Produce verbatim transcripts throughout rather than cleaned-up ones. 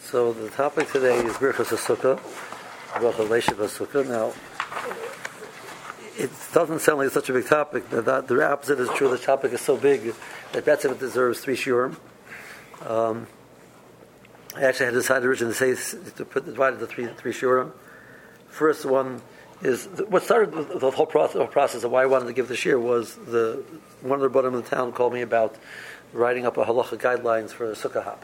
So the topic today is Birchas HaSukkah, Bracha Leishav HaSukkah. Now, it doesn't sound like such a big topic, but that, the opposite is true. The topic is so big that that's if it deserves three shiurim. Um, I actually had decided originally to say to put divide it into three three shiurim. First one is what started the, the whole process, the whole process of why I wanted to give the shiur was the one of the rebbeim in the town called me about writing up a halacha guidelines for the sukkah hop.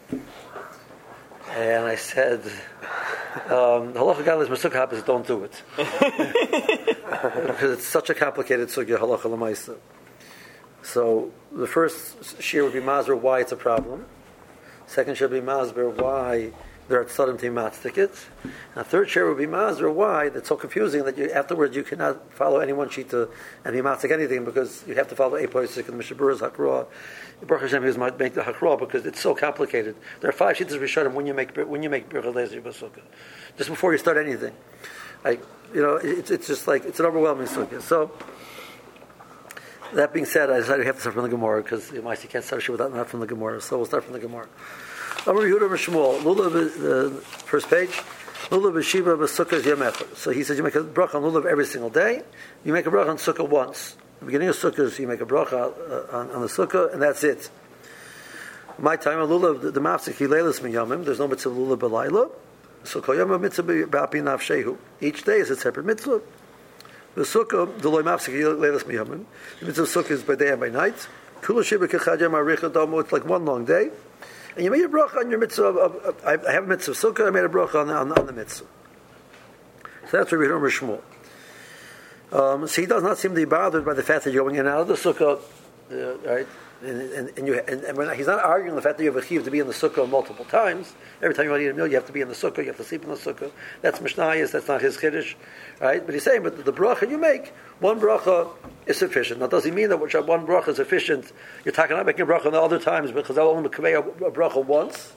And I said, um, the halacha guidelines for sukkah hop is don't do it. Because it's such a complicated sugya, halacha l'maisa. So the first shiur would be masber why it's a problem. Second shiur would be masber why there are tzadim to matzdik. And third shiur would be masber why it's so confusing that you afterwards you cannot follow any one shita and be matzdik anything because you have to follow a posik and Mishabura's hakra. Baruch Hashem, he might make the hakra because it's so complicated. There are five shitas rishonim when you make when you make birchas leishav b'sukkah, just before you start anything. Like you know, it's it's just like it's an overwhelming sukkah. So that being said, I decided we have to start from the Gemara because you might you can't start a shiur without not from the Gemara. So we'll start from the Gemara. Amar Yehuda Shmuel, lulav, the first page. Lulav b'shiva b'sukkah yomechad. So he says you make a bracha on lulav every single day. You make a bracha on sukkah once. The beginning of sukkah, so you make a bracha uh, on, on the sukkah, and that's it. My time on lulav, the mafsik hileilas miyamim. There's no mitzvah lulav b'layla. So kol yom mitzvah b'api nafshehu. Each day is a separate mitzvah. The sukkah, the loy mafsik hileilas miyamim. The mitzvah sukkah is by day and by night. Kula shiva kechad yom aricha domo. It's like one long day. And you made a bracha on your mitzvah of, of, of I have a mitzvah sukkah, I made a bracha on, on, on the mitzvah. So that's what we hear from Shmuel. Um, so he does not seem to be bothered by the fact that you're going in and out of the sukkah, uh, right? And, and, and, you, and, and not, he's not arguing the fact that you have a chiv to be in the sukkah multiple times. Every time you want to eat a meal, you have to be in the sukkah, you have to sleep in the sukkah. That's Mishnayos, that's not his chiddush, right? But he's saying, but the, the bracha you make, one bracha is sufficient. Now, does he mean that one bracha is sufficient? You're talking about making a bracha on the other times, because I'll only convey a, a bracha once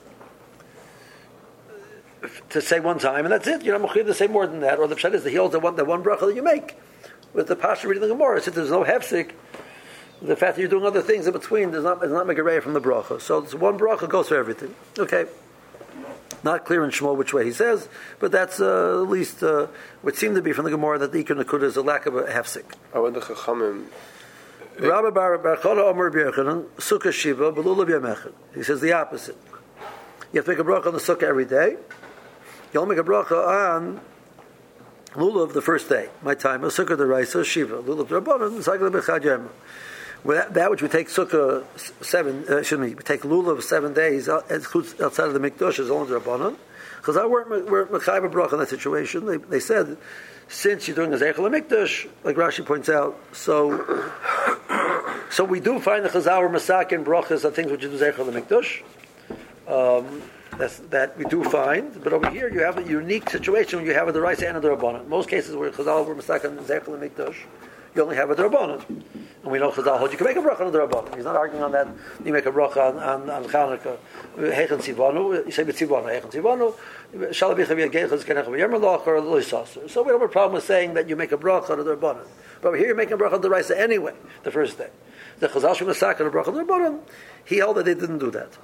to say one time, and that's it. You're not mechuyev to say more than that. Or the pshat is that he holds the one, the one bracha that you make with the pasha reading the Gemara. Since there's no hefsik, the fact that you're doing other things in between does not does not make a ray from the bracha. So it's one bracha goes for everything. Okay. Not clear in Shmuel which way he says, but that's uh, at least uh, what seemed to be from the Gemara that the Ikar Nakuda is a lack of a hefsik. I went to Chachamim. Rabbi Bar Bar Chola Omer B'Yechanan Sukkah Shiva B'Lulav Yomechad. He says the opposite. You have to make a bracha on the sukkah every day. You'll make a bracha on Lulav the first day. My time is Sukkah D'Oraisa Shiva Lulav D'Rabbanan Zagla B'Chad Yom. That, that which we take sukkah seven, uh, shouldn't we? We take lulav seven days outside of the mikdash is only Rabbanan. Because I weren't mechayiv bracha in that situation. They, they said, since you're doing a zeichel mikdash, like Rashi points out, so so we do find the chazal masak and brachas and things which is zeichel mikdash. Um, that's, that we do find, but over here you have a unique situation when you have a deraisa and a Rabbanan. Most cases where chazal were masak and zeichel mikdash, you only have a Rabbanan. And we know Chazal holds you can make a bracha on the Rabbanan. He's not arguing on that. You make a bracha on, on, on Chanukah. Heichen Tzivanu, you say B'Tzivanu, Heichen Tzivanu, Shalabicha V'Yageichas Kenech V'Yermalach, or Loisas. So we don't have a problem with saying that you make a bracha on the Rabbanan. But over here you're making a bracha on the Raisa anyway, the first day. The Chazal Shemasak on the bracha on the Rabbanan, he held that they didn't do that.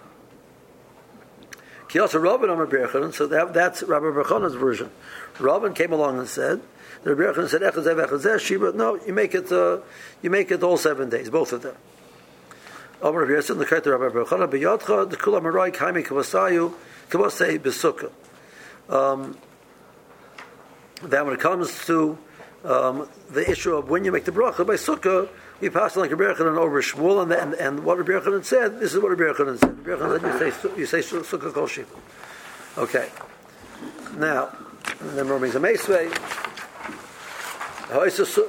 Kiyasa Rabban Amar B'Yechanan, so that, that's Rabbi B'Yechanan's version. Rabban came along and said, the Rabbi Yochanan said, "Echazeh v'echazeh shiva." No, you make it. Uh, you make it all seven days, both of them. Amar Rabbi Yosef, the Rabbi Yochanan, b'yadcha the kula marai kaimi kavasayu kavasei b'sukkah. That when it comes to um, the issue of when you make the bracha by sukkah, we pass on like Rabbi Yochanan over Shmuel, and, and and what Rabbi Yochanan said. This is what Rabbi Yochanan said. Rabbi Yochanan said, "You say you say sukkah kol shiva." Okay. Now, and then Rabbi Zamesvei. So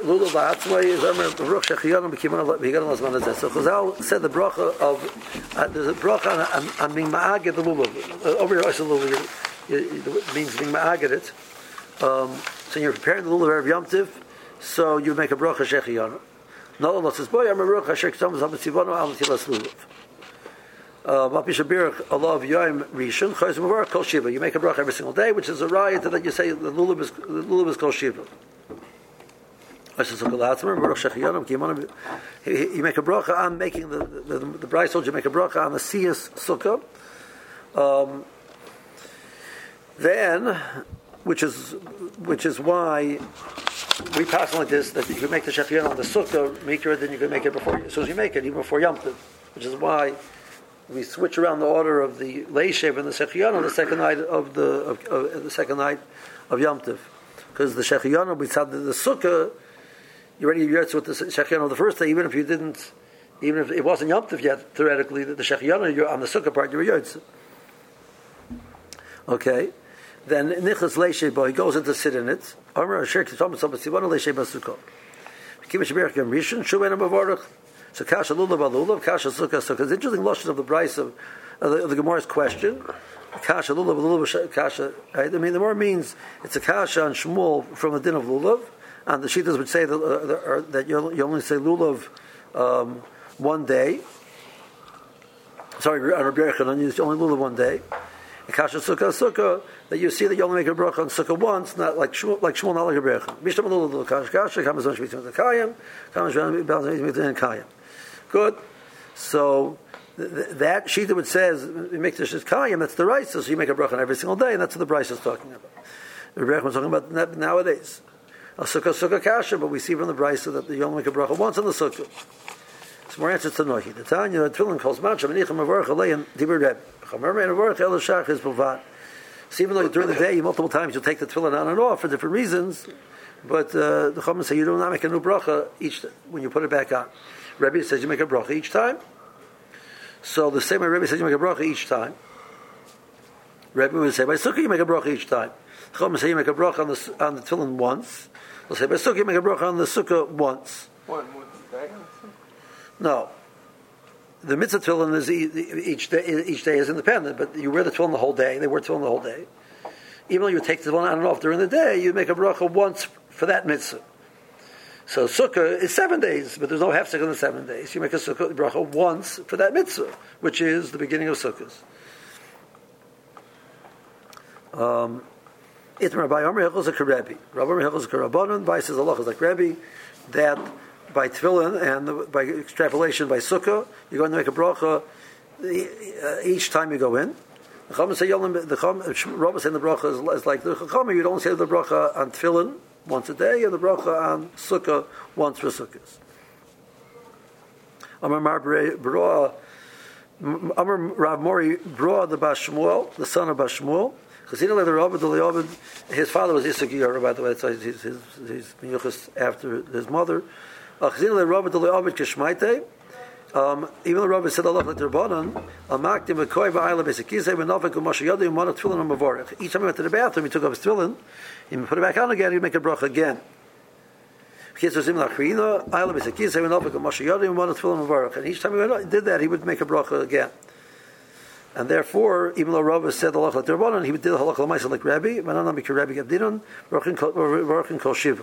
Chazal said the bracha of uh, there's a bracha on, on, on being ma'aged the lulav. Uh, over here, it means being ma'aged it. Um, so you're preparing the lulav of Yom Tiv, so you make a bracha shechiyana. No one says, "Boy, I'm a bracha shechiyana zabetzivano al netilas lulav." Mapishabirach Allah of Yom Rishon Chayz Mavar Kol Shiva. You make a bracha every single day, which is a riot that you say the lulav is the lulav is Kol Shiva. You make a bracha on making the the, the, the bride soldier make a bracha on the siyas sukkah. Um, Then, which is which is why we pass on like this, that you can make the shechion on the sukkah maker, then you can make it before, as soon as you make it, even before Yom Tov, which is why we switch around the order of the leishev and the shechion on the second night of the of, of the second night of Yom Tov, because the shechion we said the, the sukkah, you already yurtz with the shechion of the first day, even if you didn't, even if it wasn't Yom Tov yet, theoretically the shechion you're on the sukkah part you were yurtz. Okay. Then nichas leisheba, he goes in to sit in it. Amar asher kitam sabasivan leisheba sukkah. Kivish berach gam rishon shuven amavarach. So kasha lulav lulav kasha sukkah sukkah. It's interesting lotion of the Bryce of, of, the, of the Gemara's question. Kasha lulav lulav kasha. Right? I mean, the more means it's a kasha on Shmuel from the din of lulav, and the shittas would say that, uh, that you, you only say lulav um, one day. Sorry, on Rabbi Yochanan, you only lulav one day. Kasha sukkah sukkah, that you see that you only make a bracha on sukkah once, not like Shmuel, like Shmuel, not like a bracha. Mishtam lulav kasha kasha kamas on shmitzvah the kayim, kamas on shmitzvah the kayim. Good. So th- that sheet that says you make this kayim, that's the rice, so you make a bracha on every single day, and that's what the Bryce is talking about. The bracha is talking about that nowadays. A sukkah sukkah kasha, but we see from the Bryce that you only make a bracha once on the sukkah. It's more answers to Nohi. The Tanya, the Tefillin calls Mancha, Menichem Avarach Alein, Dibur Reb. Chamer and Avarach El Shach is Bavad. So even though during the day, multiple times you'll take the Tefillin on and off for different reasons, but uh, the Chachamim say you do not make a new bracha each when you put it back on. Rebbe says you make a bracha each time. So the same way Rebbe says you make a bracha each time, Rebbe would say by Sukkah you make a bracha each time. The Chachamim say you make a bracha on the on the Tefillin once. They'll say by Sukkah you make a bracha on the Sukkah once. One, one, back on No, the mitzvah tefillin is each day. Each day is independent, but you wear the tefillin the whole day. They wear tefillin the whole day. Even though you take the tefillin on and off during the day, you make a bracha once for that mitzvah. So sukkah is seven days, but there's no hefsek in the seven days. You make a sukkah bracha once for that mitzvah, which is the beginning of sukkahs. Um, Itmar by Amr Hilchos a Rebbe. Rabbi Amr Hilchos a Rabbanon. By says Allah is like Rebbe that. By tefillin and the, by extrapolation by sukkah, you're going to make a bracha each time you go in. The Chachamim say the Chachamim, Rabbi saying the bracha is, is like the Chachamim. You don't say the bracha on tefillin once a day and the bracha on sukkah once for sukkahs. Amar Mar Bra, Amar Rav Mori Bra the Bashmuel, the son of Bashmuel. Because he didn't let the Rabbi, the his father was Isaac Yer, by the way. So he's his his his after his mother. Um, even the Rabbi said Allah like the Rabbanan, Amaktim v'koi v'ayla b'sekizei v'nafek u'masha yadu u'mana tefillin u'mavorech. Each time he went to the bathroom, he took off his tefillin, he put it back on again, he'd make a bracha again. And each time he went, did that, he would make a bracha again. And therefore, even though Rabbi said Allah like the Rabbanan, he would do halakha l'maisa like Rabbi, v'nanan b'kir Rabbi gavdinon, v'rachin kol shiva.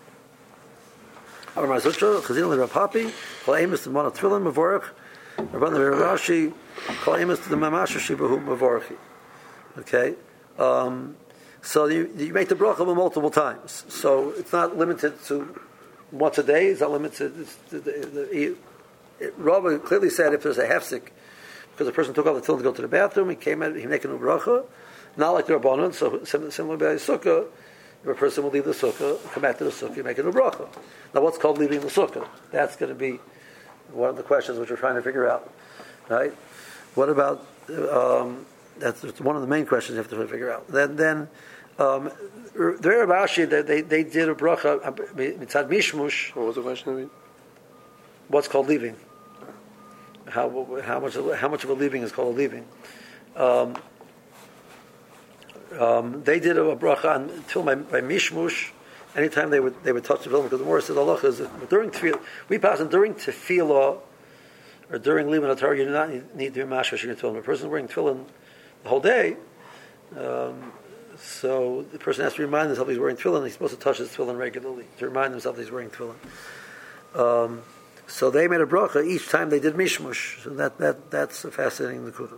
Our Mazutra, Chazina le Rav Papi, Kol Amos to the Mana Tefillin Mavorach, Rabban le Rav Rashi, Kol Amos to the Mamasha Shibahu Mavorachi. Okay, um, so you, you make the bracha multiple times. So it's not limited to once a day. It's not limited. It's, the, the, the, it, Rabbi clearly said if there's a hefsek, because the person took off the tefillin to go to the bathroom, he came out, he make a new bracha, not like the Rabbanon. So similar by Sukkah. If a person will leave the sukkah, come back to the sukkah, you make a new bracha. Now, what's called leaving the sukkah? That's going to be one of the questions which we're trying to figure out, right? What about um, that's one of the main questions you have to figure out. Then, then um, the Rav Ashi, they, they they did a bracha mitzad mishmush. What was the question? I mean? What's called leaving? How how much how much of a leaving is called a leaving? Um, Um, they did a bracha on tefillin by, by mishmush. Anytime they would they would touch the tefillin, because the Morah said Allah is during tefillah we pass on during tefillah or during limud Torah you do not need, need to be mashmash your tefillin. A person wearing tefillin the whole day, um, so the person has to remind himself he's wearing tefillin. He's supposed to touch his tefillin regularly to remind himself he's wearing tefillin. Um, so they made a bracha each time they did mishmush. So that that that's a fascinating nekuda.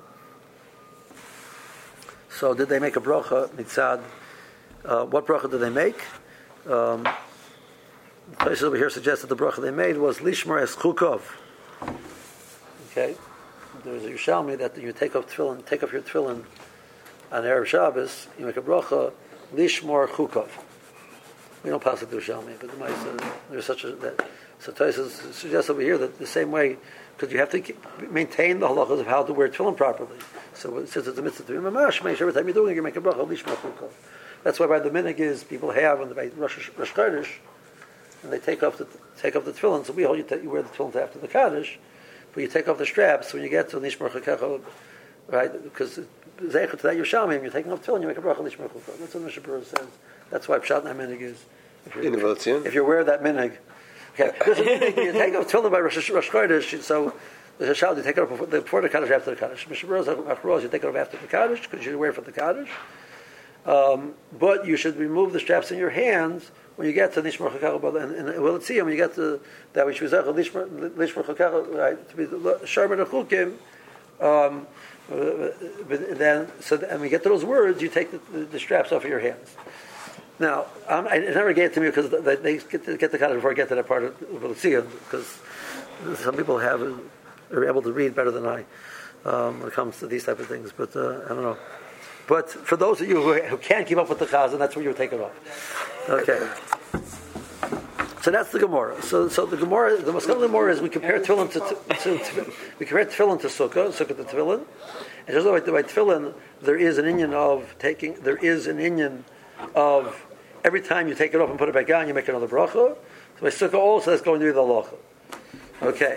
So did they make a bracha mitzad? Uh, what bracha did they make? Um, the places over here suggest that the bracha they made was lishmar es chukov. Okay, there's a Yerushalmi that you take off tefillin, take off your tefillin on Erev Shabbos, you make a bracha, lishmor chukov. We don't pass it to Shalmi, but the Maisa, there's such a, that, so Tosfos suggests over here that the same way, because you have to keep, maintain the halachas of how to wear tefillin properly. So since it's a mitzvah to be mamash, make sure every time you're doing it, you make a bracha, lishmor chukov. That's why by the minhag is, people have, on the by Rosh Rosh Chodesh, and they take off the take off the tefillin. So we hold you, t- you wear the tefillin after the Kaddish, but you take off the straps when you get to Nishmar Chakecha, right? Because Zeicha to that Yerushalmi, you're taking off tefillin, you make a bracha Nishmar Chakecha. That's what Mishnah Berurah says. That's why Pshat and minhag is. If In the if you're aware of that minhag, okay. There's a minhag, you take off tefillin by Rosh Rosh Chodesh, so the Shal, you take it off before, before the Kaddish, after the Kaddish. Mishnah Berurah, you take it off after the Kaddish because you wear it for the Kaddish. Um, but you should remove the straps in your hands when you get to Nishmar Chakacha, and, and we'll see when you get to that which was Nishmar Chakacha, right, to be Sharman Achukim. Um, but then, so and we get to those words, you take the, the, the straps off of your hands. Now, um, I, it never get to me because they, they get to, get the Kaddish before I get to that part of we'll see because some people have are able to read better than I um, when it comes to these type of things. But uh, I don't know. But for those of you who, who can't keep up with the chazan, that's where you take it off. Okay. So that's the Gemara. So, so the Gemara, the Maskal of the Gemara is we compare tefillin to, to, to we compare tefillin to sukkah, sukkah to tefillin, and just like the by tefillin, there is an inyan of taking. There is an inyan of every time you take it off and put it back on, you make another bracha. So by sukkah also, that's going to be the halacha. Okay.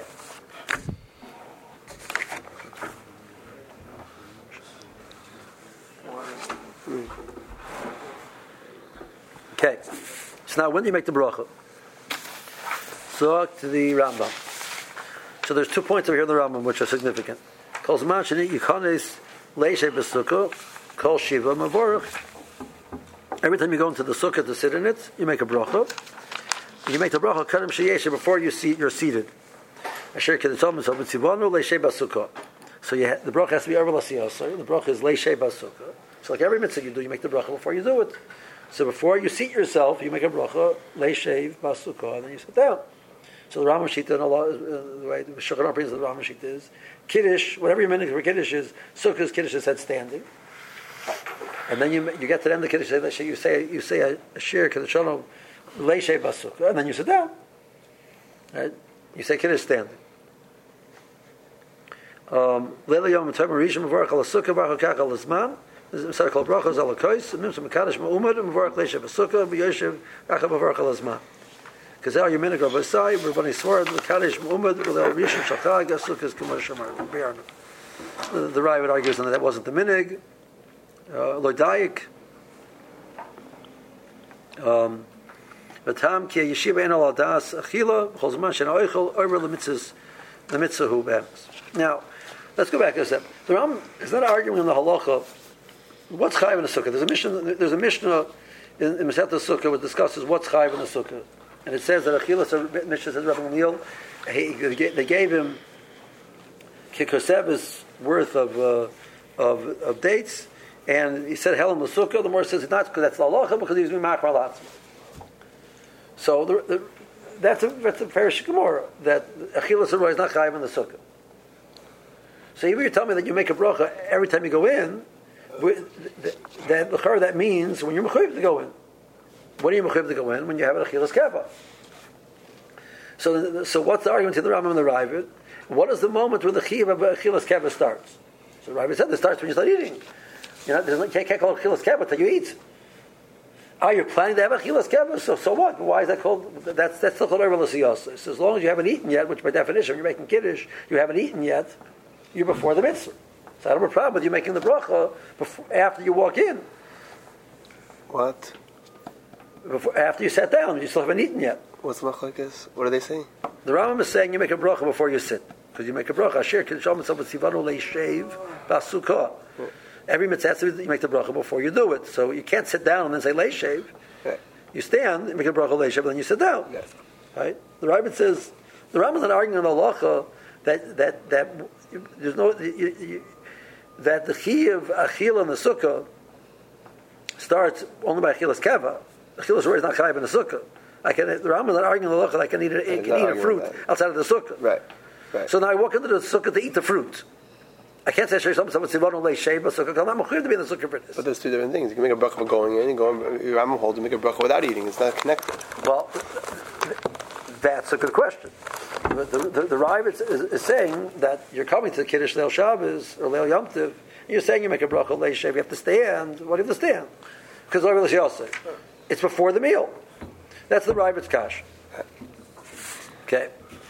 Okay, so now when do you make the bracha? So to the Rambam. So there's two points over here in the Rambam which are significant. Kol zman sheni yikones leishe b'sukkah, kol shiva mavorach. Every time you go into the sukkah to sit in it, you make a bracha. You make the bracha kadem sheyeshe before you see you're seated. Asher kedetzom mitzvah b'tzivonu leishe b'sukkah. So you ha- the bracha has to be over l'siyasa. The bracha is leishe b'sukkah. So like every mitzvah you do, you make the bracha before you do it. So before you seat yourself, you make a bracha, leishev, basukah, and then you sit down. So the Rambam Shita, and Allah, uh, the way the Shulchan Aruch brings the Rambam Shita is, Kiddush, whatever your minhag for Kiddush is, Sukkah's Kiddush is said standing. And then you you get to the end of the Kiddush, you say you say a, a shir, Kiddush Shalom, leishev, basukah, and then you sit down. Right? You say Kiddush standing. Leila Yom Tov Rishon Mevorach Al Sukkah Baruch Hakach Al Zman. There's a called brachos al kois, and there's a mekadosh ma'umad and mevorach leishav b'sukkah b'yoshev achav mevorach al azman. Because now your minhag of Asai, Rabbani Swar, mekadosh ma'umad without rishon shachag sukkah is k'mosh shamar b'yarna. The the Ravid argues that that wasn't the minhag. Lodaik. Um, V'tam ki yeshiva en al adas achila b'chol zman shena oichel over lemitzvahs lemitzvah hu b'emes. Now, let's go back a step. The Ram is not arguing on the halacha. What's chayiv in the sukkah? There's a mishnah. There's a mishnah in, in Masechet Sukkah which discusses what's chayiv in the sukkah, and it says that Achilas Mishnah says Rabbi Gamliel they gave him kikosevis worth of, uh, of of dates, and he said hell in the sukkah. The Gemara says it's not because that's the halacha because he was mimachar alatzma. So the, the, that's a that's a Perish Gemara that Achilas is not chayiv in the sukkah. So even you tell me that you make a bracha every time you go in. That that means when you're mechuyev to go in. When are you mechuyev to go in? When you have an achilas keva. So, so what's the argument to the Rambam and the Ravid? What is the moment when the chiyuv of achilas keva starts? So the Ravid said it starts when you start eating. You know, you can't, can't call it achilas keva until you eat. Are you planning to have achilas keva? So, so what? Why is that called? That's that's still called over l'siyos. So as long as you haven't eaten yet, which by definition, when you're making kiddush, you haven't eaten yet. You're before the mitzvah. So I don't have a problem with you making the bracha before, after you walk in. What? Before, after you sat down, you still haven't eaten yet. What's machlokes? What are they saying? The Rambam is saying you make a bracha before you sit. Because you make a bracha. Asher k'sham mitzvah tzivanu leishev basukah. Every mitzvah you make the bracha before you do it. So you can't sit down and then say leishev. Right. You stand, you make a bracha leishev, and then you sit down. Yes. Right? The Rambam says, the Rambam is not arguing on the halacha that, that, that there's no... You, you, that the chiyuv achila in the sukkah starts only by achilas keva. Achilas is not chayiv in the sukkah. I can. The Rambam is not arguing the halacha. I can eat a, I can eat a fruit outside of the sukkah. Right. Right. So now I walk into the sukkah to eat the fruit. I can't say someone someone say one lay sheba sukkah. I'm not to be in the sukkah for this. But there's two different things. You can make a bracha for going in, and going. Your Rambam holds to make a bracha without eating. It's not connected. Well, that's a good question. The the, the, the Rav is, is, is saying that you're coming to the Kiddush Leil Shabbos or Leil Yom Tov. You're saying you make a bracha lay sheba. You have to stand. What do you have to stand? Because it's before the meal. That's the Ravid's kash. Okay.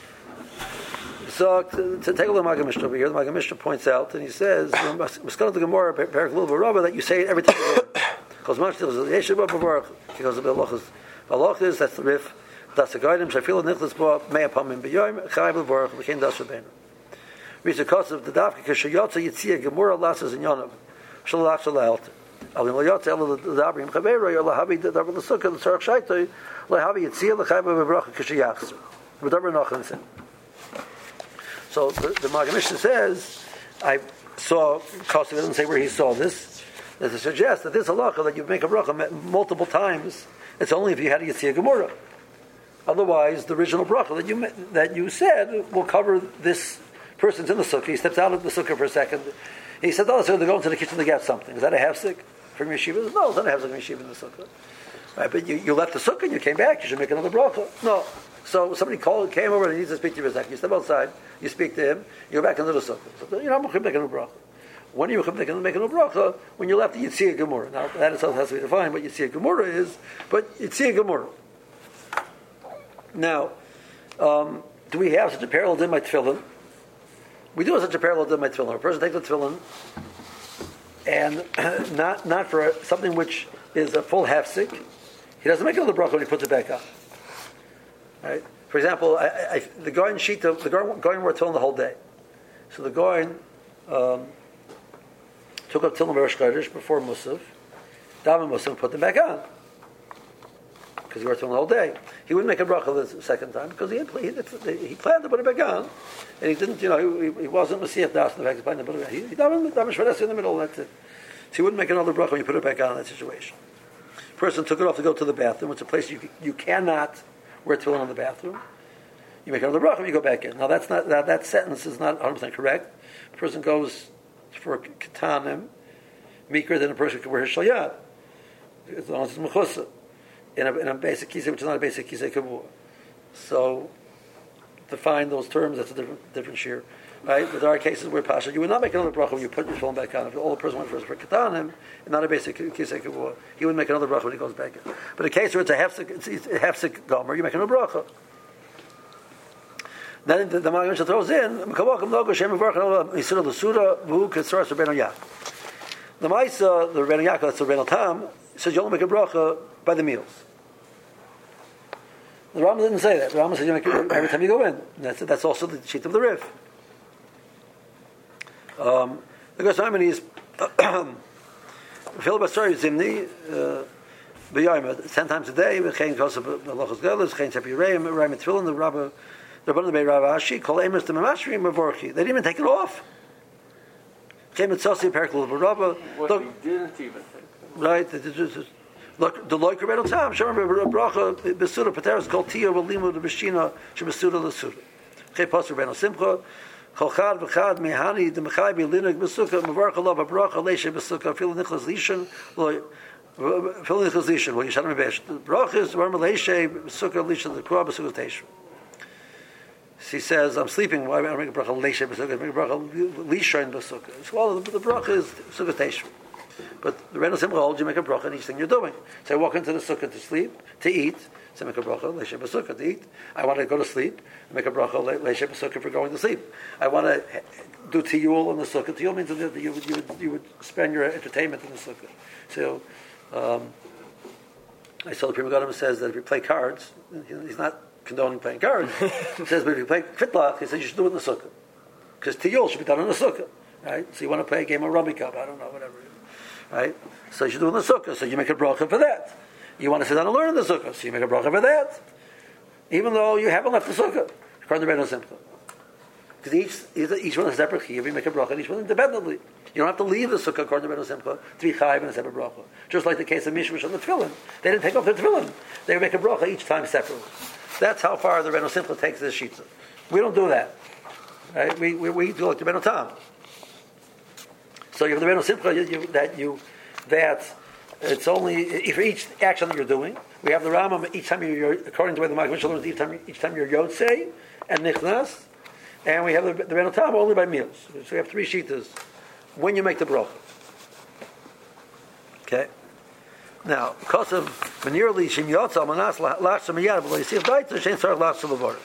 So to, to take a look at the Maggid Mishnah over here, the Maggid Mishnah points out, and he says, "Maskana the Gemara, Perak Lulav Rabba, that you say it every time." Because much is Yeshiva Bavarach, because of the halachas. Halachas, that's the rif. That's the guidance. I feel nichlas bo mei apamim b'yoyim chayv levarach v'kein das rabbeinu. Reads the cost of the dafka k'shayotza yitzia Gemara lasses in yonav shalach shalalt. Alim layotza ela l'dabrim chaveiro yor lahavi davar l'sukkah l'tzarach shaitoi lahavi yitzia l'chayv levarach k'shayachzer. V'davar nachansin. So the, the Maggid Mishnah says, I saw, Kosev doesn't say where he saw this, that to suggest that this halacha that you make a bracha multiple times, it's only if you had a Yitzia Gemara. Otherwise, the original bracha that you that you said will cover this person's in the sukkah. He steps out of the sukkah for a second. He said, "Oh, so they're going to the kitchen to get something." Is that a hefsek from yeshiva? No, it's not a hefsek from yeshiva in the sukkah. Right, but you, you left the sukkah and you came back. You should make another bracha. No. So somebody called, came over and he needs to speak to you for a second. You step outside, you speak to him, you go back into the sukkah. So, you know, I'm going to make a new bracha. When are you going to make a new bracha? When you left the Yitzia Gemara. Now, that itself has to be defined what Yitzia Gemara is, but Yitzia Gemara. Now, um, do we have such a parallel in my tefillin? We do have such a parallel in my tefillin. A person takes the tefillin, and not not for something which is a full hefsek, he doesn't make another bracha when he puts it back on. Right? For example, I, I, the Goyen Shita, the Goyen wore tefillin the whole day. So the Goyen um, took up tefillin Rosh Chodesh before Musaf, daven Musaf, and put them back on. Because he wore tefillin the whole day. He wouldn't make a bracha the second time because he had, he, he planned to put it back on, and he didn't. You know, he, he wasn't Masiach Das in the fact he planned to put it back. He, he davened daven Shvadas in the middle. That's it. So he wouldn't make another bracha when you put it back on in that situation. Person took it off to go to the bathroom. It's a place you you cannot wear tefillin in the bathroom. You make another bracha when you go back in. Now that's not that, that sentence is not one hundred percent correct. A person goes for ketanim, meeker than a person can wear his shalyad, as long as it's mechusa in a, in a basic kisei, which is not a basic kisei kavua. So to find those terms, that's a different different shear, right? But there are cases where pasha you would not make another bracha when you put your tefillin back on. If all the person went for is for ketanim and not a basic kisei kavua, he would make another bracha when he goes back in. But a case where it's a hefsek, it's, it's a hefsek gomer, you make another bracha. Then the, the Maggid Mishnah throws in the Maisa, the Rebbeinu Yaakov, that's the Rebbeinu Tam, says you only make a bracha by the meals. The Rambam didn't say that. The Rambam says you make it every time you go in. That's that's also the sheet of the Riv. Um, the Goswami is Phil Basari Zimni b'Yom ten times a day. V'chein Kosav Malachos Galas, V'chein Tepi Reim, Reim Tefillin. The Rabbi, the Rabbi Bei Rav Ashi, Kol Emes to Mamashrim Mavorchi. They didn't even take it off. Came at Sosi Perikul of Rabba. What he didn't even take. Right. Look, the loik Rebbeinu Tam. Shemar Bracha Besuda Pateras Kol Tia V'Limu the Beshina Shebesuda L'Suda. Chei Pasur Rebbeinu Simcha. Kol Chad V'Chad Mehani the Mechai B'Linig Besuka Mavarcha Lava Bracha Leishe Besuka Fil Nichlas Lishan Lo Fil Nichlas Lishan Lo Yishan Mebesh Brachas Varma Leishe Besuka Lishan the Kua Besuka Teishu. He says, I'm sleeping. Why am I making a bracha leisha b'sukkah? I make a bracha lisha b'sukkah. Well, the, the bracha is sukkah teishu. But the Rebbeinu Simcha holds you make a bracha in each thing you're doing. So I walk into the sukkah to sleep, to eat. So I make a bracha leisha b'sukkah to eat. I want to go to sleep. I make a bracha leisha b'sukkah for going to sleep. I want to do tiyul in the sukkah. Tiyul means that you would, you would, you would spend your entertainment in the sukkah. So um, I saw the Pri Megadim says that if you play cards, he's not condoning playing cards. He says, but if you play fitlach, he says you should do it in the sukkah. Because tiyul should be done in the sukkah. Right? So you want to play a game of rummy cup, I don't know, whatever. Right? So you should do it in the sukkah. So you make a bracha for that. You want to sit down and learn in the sukkah. So you make a bracha for that. Even though you haven't left the sukkah. According to Rebbeinu Simcha. Because each, each one is a separate chiyuv. You make a bracha and each one independently. You don't have to leave the sukkah, according to Rebbeinu Simcha, to be chayiv in a separate bracha. Just like the case of Mishmash and the tefillin. They didn't take off their tefillin. They make a bracha each time separately. That's how far the Rebbeinu Simcha takes this shitza. We don't do that. Right? We, we, we do like the Rebbeinu Tam. So you have the Reno Simcha you, you, that you that it's only for each action that you're doing. We have the Rambam each time you're according to the way the Maggid learns each time each time you're Yotzei and Nichnas, and we have the, the Reno Tam only by meals. So we have three shitas when you make the bracha. Okay. Now, because of Venirli Shim Yotza Manas Lachs Miyad, but you see Daita Shein Sarach Lachs Levar.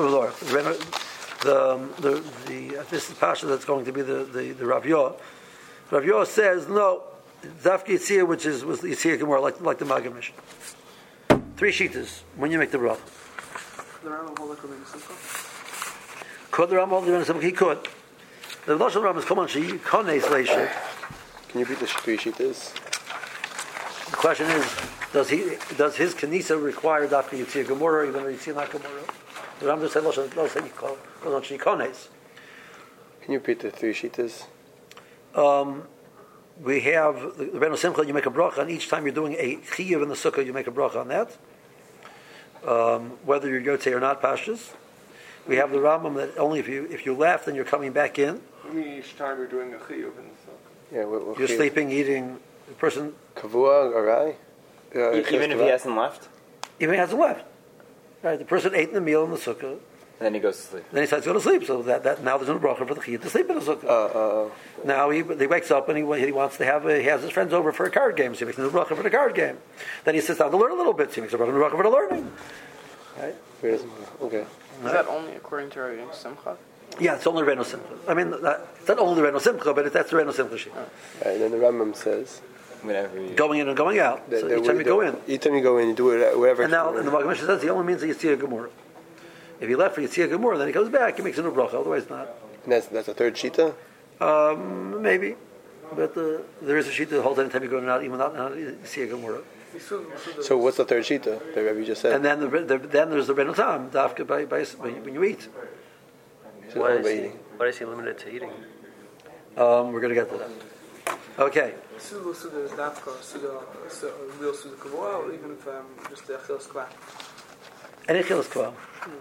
The um, the the uh, this is Pasha that's going to be the the, the Rav Yoh. Rav Yoh says no. Zafki Yitzia, which is was the Yitzia Gemara, like like the Maggid Mishnah. Three shitas when you make the bracha. The Rambam hold like Rabbeinu Simcha? Could the Rambam hold like Rabbeinu Simcha? He could. The Lashon Rambam is come on. She kones leishik. Can you repeat the three shitas? The question is, does he does his Kanisa require Dafka Yitzia Gemara or even Yitzia not Gemara? The Rambam said Lashon goes on she kones. Can you repeat the three shitas? Um, we have the Reno Simcha. You make a bracha, and each time you're doing a chiyuv in the sukkah, you make a bracha on that. Um, whether you're yotzei or not, pashtus. We have the Rambam that only if you if you left, then you're coming back in. I mean, each time you're doing a chiyuv in the sukkah. Yeah, what, what You're chiyuv? sleeping, eating. The person Kavua, arai? Uh, Even if he hasn't left, even hasn't left. Right, the person ate the meal in the sukkah. and then he goes to sleep. Then he decides to go to sleep. So that, that now there's no bracha for the chiyuv to sleep in the sukkah. Uh, uh, Now he, he wakes up and he, he wants to have a, he has his friends over for a card game. So he makes a new bracha for the card game. Then he sits down to learn a little bit. So he makes a bracha for the learning. Right? okay. Is that only according to Rabbeinu Simcha? Yeah, it's only Reno Simcha. I mean, that, it's not only the Reno Simcha, but it, that's the Reno Simcha sheet. Right, and then the Rambam says Whenever you Going in and going out. that, So that each time you go in. Each time you go in, you do it whatever. And now, and the Maggid Mishnah says he only means the Yitzia Gemara. If he left for Yitzia Gemara, then he comes back, he makes a new bracha, otherwise not. And that's that's a third shita. Um, maybe. But uh, there is a sheet that holds anytime you go in and out, even not, not Yitzia Gemara. So what's the third shita that Rabbi just said? And then the, the, then there's the Reno Tam, dafka by, by, when you eat. So Why all is, by he, eating. why is he limited to eating? Um, we're going to get to that. Okay. Suda Suda is Dafka, Suda, Suda, real Suda Kavua, or even if um, just the Achilles Kva. Any chilas kval.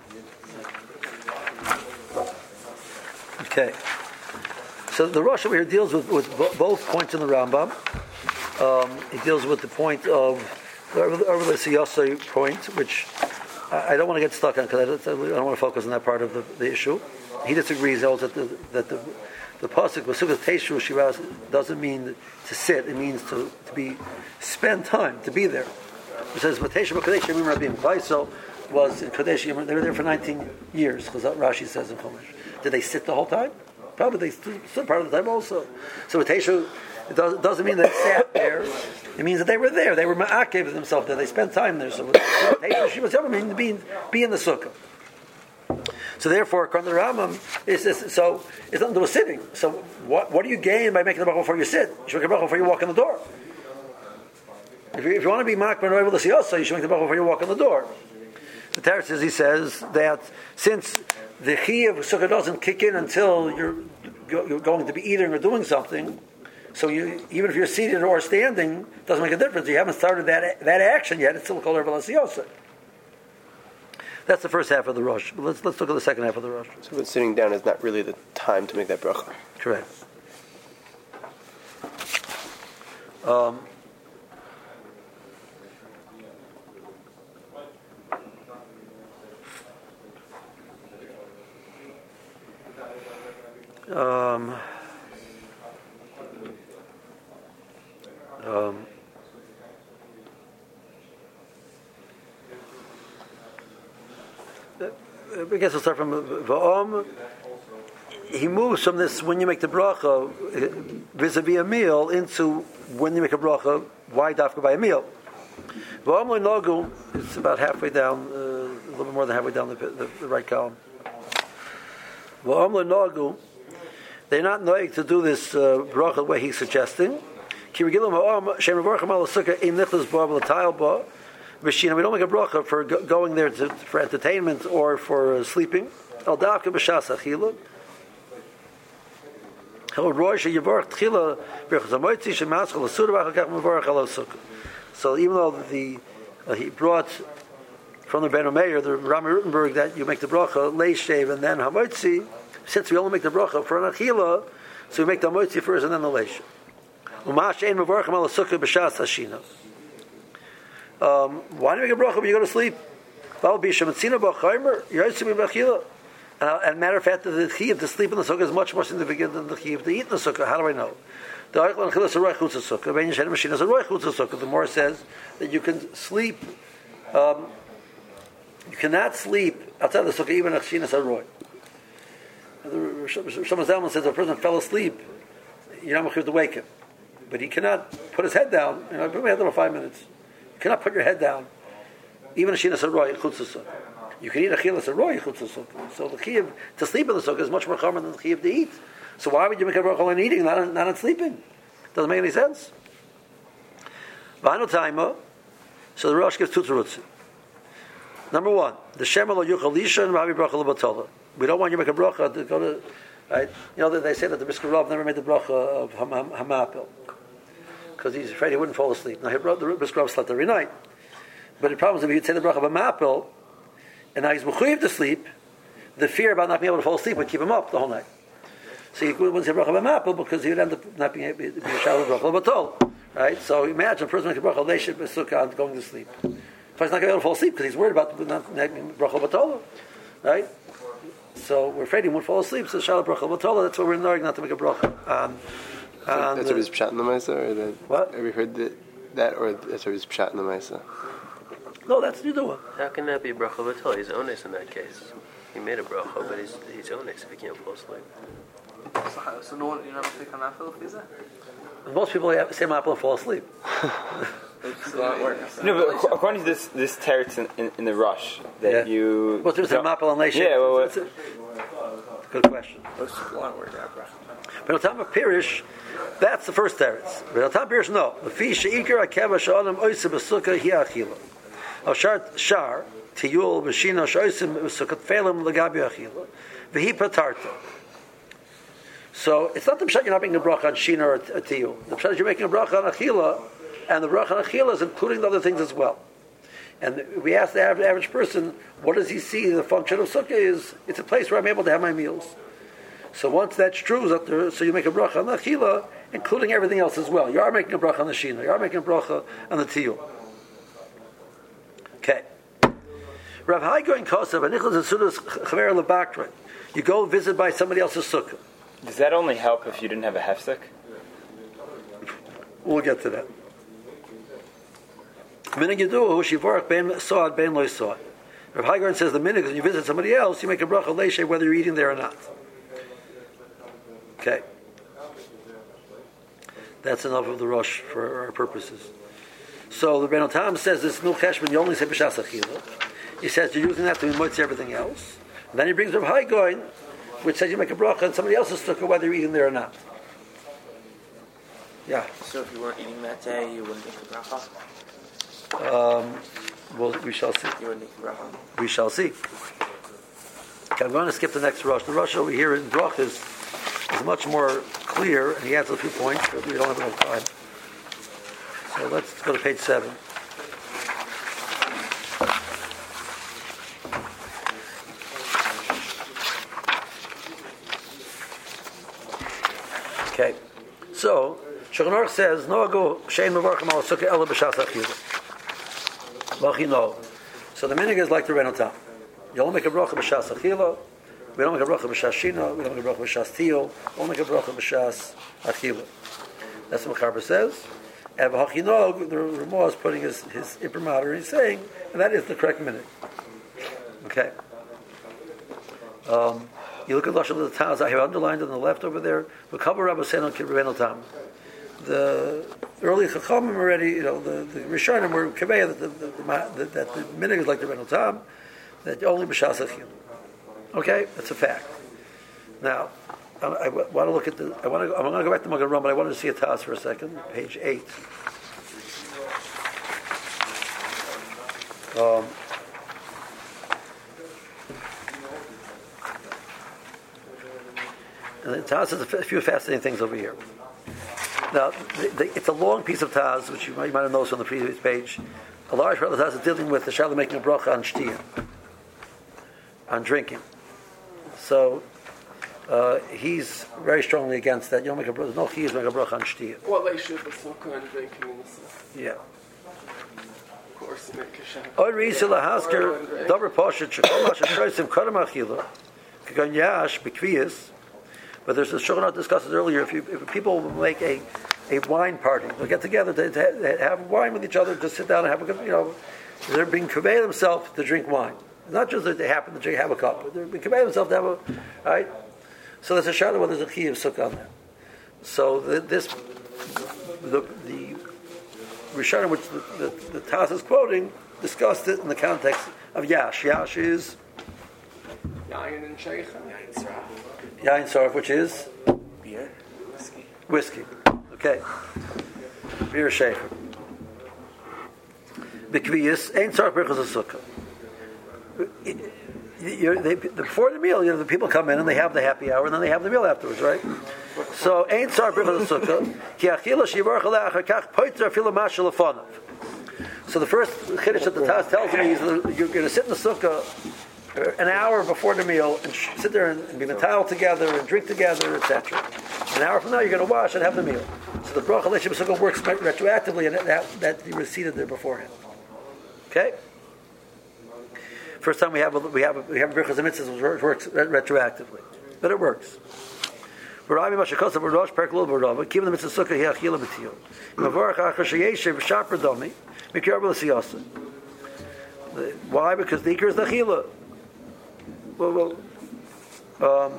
Okay. So the Rosh over here deals with, with bo- both points in the Rambam. Um, he deals with the point of the over the Siyasa point, which I, I don't want to get stuck on because I, I don't want to focus on that part of the, the issue. He disagrees. He holds that the that the the pasuk V'sugas Teishu Shiraz doesn't mean to sit. It means to, to be spend time to be there. It says V'teishu B'Kadesh Yemim Rabim. Vaiso was in Kadesh Yemim. They were there for nineteen years. Because Rashi says in Chumash. Did they sit the whole time? Probably they stood, stood part of the time also. So V'teishu, it does, doesn't mean they sat there. It means that they were there. They were ma'akev themselves there. They spent time there. So V'teishu Shiraz Yemim means be, be in the sukkah. So therefore, according to the Rambam, it's just, so it's nothing to do with sitting. So what what do you gain by making the bracha before you sit? You should make the bracha before you walk in the door. If you, if you want to be makban over the siyasa, you should make the bracha before you walk in the door. The Torah says, he says that since the chiyuv sukkah doesn't kick in until you're you're going to be eating or doing something, so you even if you're seated or standing, it doesn't make a difference. You haven't started that that action yet. It's still called over the siyasa. That's the first half of the Rosh. But let's let's look at the second half of the Rosh. So but sitting down is not really the time to make that bracha. Correct. Um, um, um, I guess we'll start from Va'om. He moves from this when you make the bracha vis-a-vis a meal into when you make a bracha, why dafka by a meal? Va'om le'nogu, it's about halfway down, uh, a little bit more than halfway down the, the, the right column. Va'om le'nogu, they're not knowing to do this uh, bracha the way he's suggesting. Ki regilam va'om shem revorchem al sukkah im nichlas ba v'latayil ba. We don't make a bracha for go- going there to, for entertainment or for uh, sleeping. Al dafka b'shas achila. So even though the uh, he brought from the Ben Meir, the Rami Rutenberg, that you make the bracha leishev and then hamotzi, since we only make the bracha for an achila, So we make the moitzi first and then the leisha. Umash ein mevarchim al sukkah b'shas hashina. Um, why do you make a bracha when you go to sleep? And, and matter of fact, the chiyuv to sleep in the sukkah is much more significant than the chiyuv to eat in the sukkah. How do I know? The more says that you can sleep, um, you cannot sleep outside the sukkah even achshinas haroy. Someone Zalman says if a person fell asleep, you're not mechuyev to wake him, but he cannot put his head down. You know, put my head down for five minutes. You cannot put your head down, even achshinas haroy chutz sukkah. You can eat achilas haroy chutz sukkah. So the chiyuv to sleep in the sukkah is much more common than the chiyuv to eat. So why would you make a bracha on eating, not on, not on sleeping? Doesn't make any sense. V'anu taima. So the Rosh gives two terutzim. Number one, the Shema lo yuchal lisha and Rabbi bracha lebatola. We don't want you to make a bracha to go to, right? You know, they say that the Brisker Rav never made the bracha of ham, ham, hamapil because he's afraid he wouldn't fall asleep. Now, he brought, the Brisker Rav slept every night. But the problem is if he'd say the bracha of hamapil, and now he's mechuyev to sleep, the fear about not being able to fall asleep would keep him up the whole night. So he wouldn't say bracha b'mapel because he would end up not being able to be a shalom bracha b'tol, right? So imagine a person making bracha leishit b'sukkah going to sleep. If he's not going to be able to fall asleep because he's worried about not making bracha b'tol, right? So we're afraid he won't fall asleep. So shalom bracha b'tol. That's why we're knowing not to make a bracha. Um, that's what he's pshat in the Maisa, or that? What? Have you heard that, that or that's what he's pshat in the Maisa? No, that's the other one. How can that be bracha b'tol? He's onus in that case. He made a bracha, but he's he's onus if he can't fall asleep. So, how, so no one, you never take an apple, is it? Most people have the same apple and fall asleep. No, but according to this this teretz in, in, in the rush that yeah. you. What's the same apple and leishit? Yeah, well, it's, it's, it's, good question. It's a long word, yeah, bro. But on top of Pirish, that's the first teretz. But on top of Pirish, no. The fi sheikar akeva shalom oisem b'sukkah hi achila. Al shar shar tiyul b'shina shoisim b'sukkah tfelim legabi achila v'hi patarta. So it's not the pshat you're not making a bracha on shina or a tiyul. The pshat is you're making a bracha on achila, and the bracha on achila is including the other things as well. And we ask the average, average person, what does he see? The function of sukkah is it's a place where I'm able to have my meals. So once that's true, so you make a bracha on the achila, including everything else as well. You are making a bracha on the shina. You are making a bracha on the tiyul. Okay. Rav Hai going kosav and nichlas esudas chaver lebaktra. You go visit by somebody else's sukkah. Does that only help if you didn't have a hefsek? We'll get to that. Minig Yeduah shivorach ben soad ben loy soad. Rav Hai says the minig is when you visit somebody else, you make a bracha leishay whether you're eating there or not. Okay. That's enough of the rush for our purposes. So the Rebbeinu Tam says this no cheshbon, you only say b'shas achila. He says you're using that to moitzi everything else. And then he brings Rav Hai going, which says you make a bracha on somebody else's sukkah whether you're eating there or not. Yeah. So if you weren't eating that day, you wouldn't make the bracha? Um, well, we shall see. You wouldn't make the bracha? We shall see. Okay, I'm going to skip the next rush. The rush over here in brachas is, is much more clear, and he adds a few points, but we don't have enough time. So let's go to page seven. Okay, so Shulchan Aruch says no go shein mevarchim al sukkah ela b'shas achila. Lachino. So the minhag is like the Rebbeinu Tam. You don't make a bracha b'shas achila. We don't make a bracha b'shas shina. We don't make a bracha b'shas tiyul. We don't make a bracha b'shas achila. That's what Mechaber says. And v'hachino, the Ramah is putting his his imprimatur. He's saying, and that is the correct minhag. Okay. Um, You look at Lashon of the Taz, I have underlined on the left over there, V'kabar Rabbi Seno Ki Rebbeinu Tam. The early Chachamim already, you know, the, the Rishonim were Kaveya that the, the, the, that the minhag is like the Rebbeinu Tam, that only B'shas Achil. Okay? That's a fact. Now, I, I want to look at the, I want to, I'm going to go back to Magen Ram, but I wanted to see a Taz for a second, page eight. Um, And the Taz has a few fascinating things over here. Now, the, the, it's a long piece of Taz, which you might, you might have noticed on the previous page. A large part of the Taz is dealing with the Shalom making a bracha on shtiyah, on drinking. So, uh, he's very strongly against that. You don't make a bracha. No, he is make a bracha on shtiyah. What they should be sukkah and drinking in the sukkah. Yeah. Of course, make a shame. Oy reisa lahasker davar pashat shekol ma sheshoysim kodem achila kagon yash bekviyas. But there's a Shulchan Aruch discussed earlier. If, you, if people make a, a wine party, they'll get together to, to have wine with each other, to sit down and have a good, you know, they're being conveyed themselves to drink wine. Not just that they happen to drink, have a cup, but they're being conveyed themselves to have a, right? So there's a shadow where there's a chiyuv sukkah on that. So the, this, the the Rishonim which the, the, the Taz is quoting discussed it in the context of yash. Yash is Yain and sheikha. Yain Saraf. yain sarf, which is Beer. Whiskey. whiskey. Okay. Beer sheikha. B'kviyas ain't sarf berachos a sukkah. You're, they, before the meal, you know, the people come in and they have the happy hour, and then they have the meal afterwards, right? So, ain't sar birchas sukkah ki achila shivarach le'achar kach poiter afilu mashal lefonav. So the first chiddush that the Taz tells me is that you're going to sit in the sukkah an hour before the meal and sh- sit there and, and be metal together and drink together, et cetera. An hour from now, you're going to wash and have the meal. So the bracha le'shem sukkah works retroactively, and that that you were seated there beforehand. Okay. First time we have a, we have a, we have birchas mitzvahs which works retroactively, but it works. Why? Because the ikar is the achila. Well, well, um,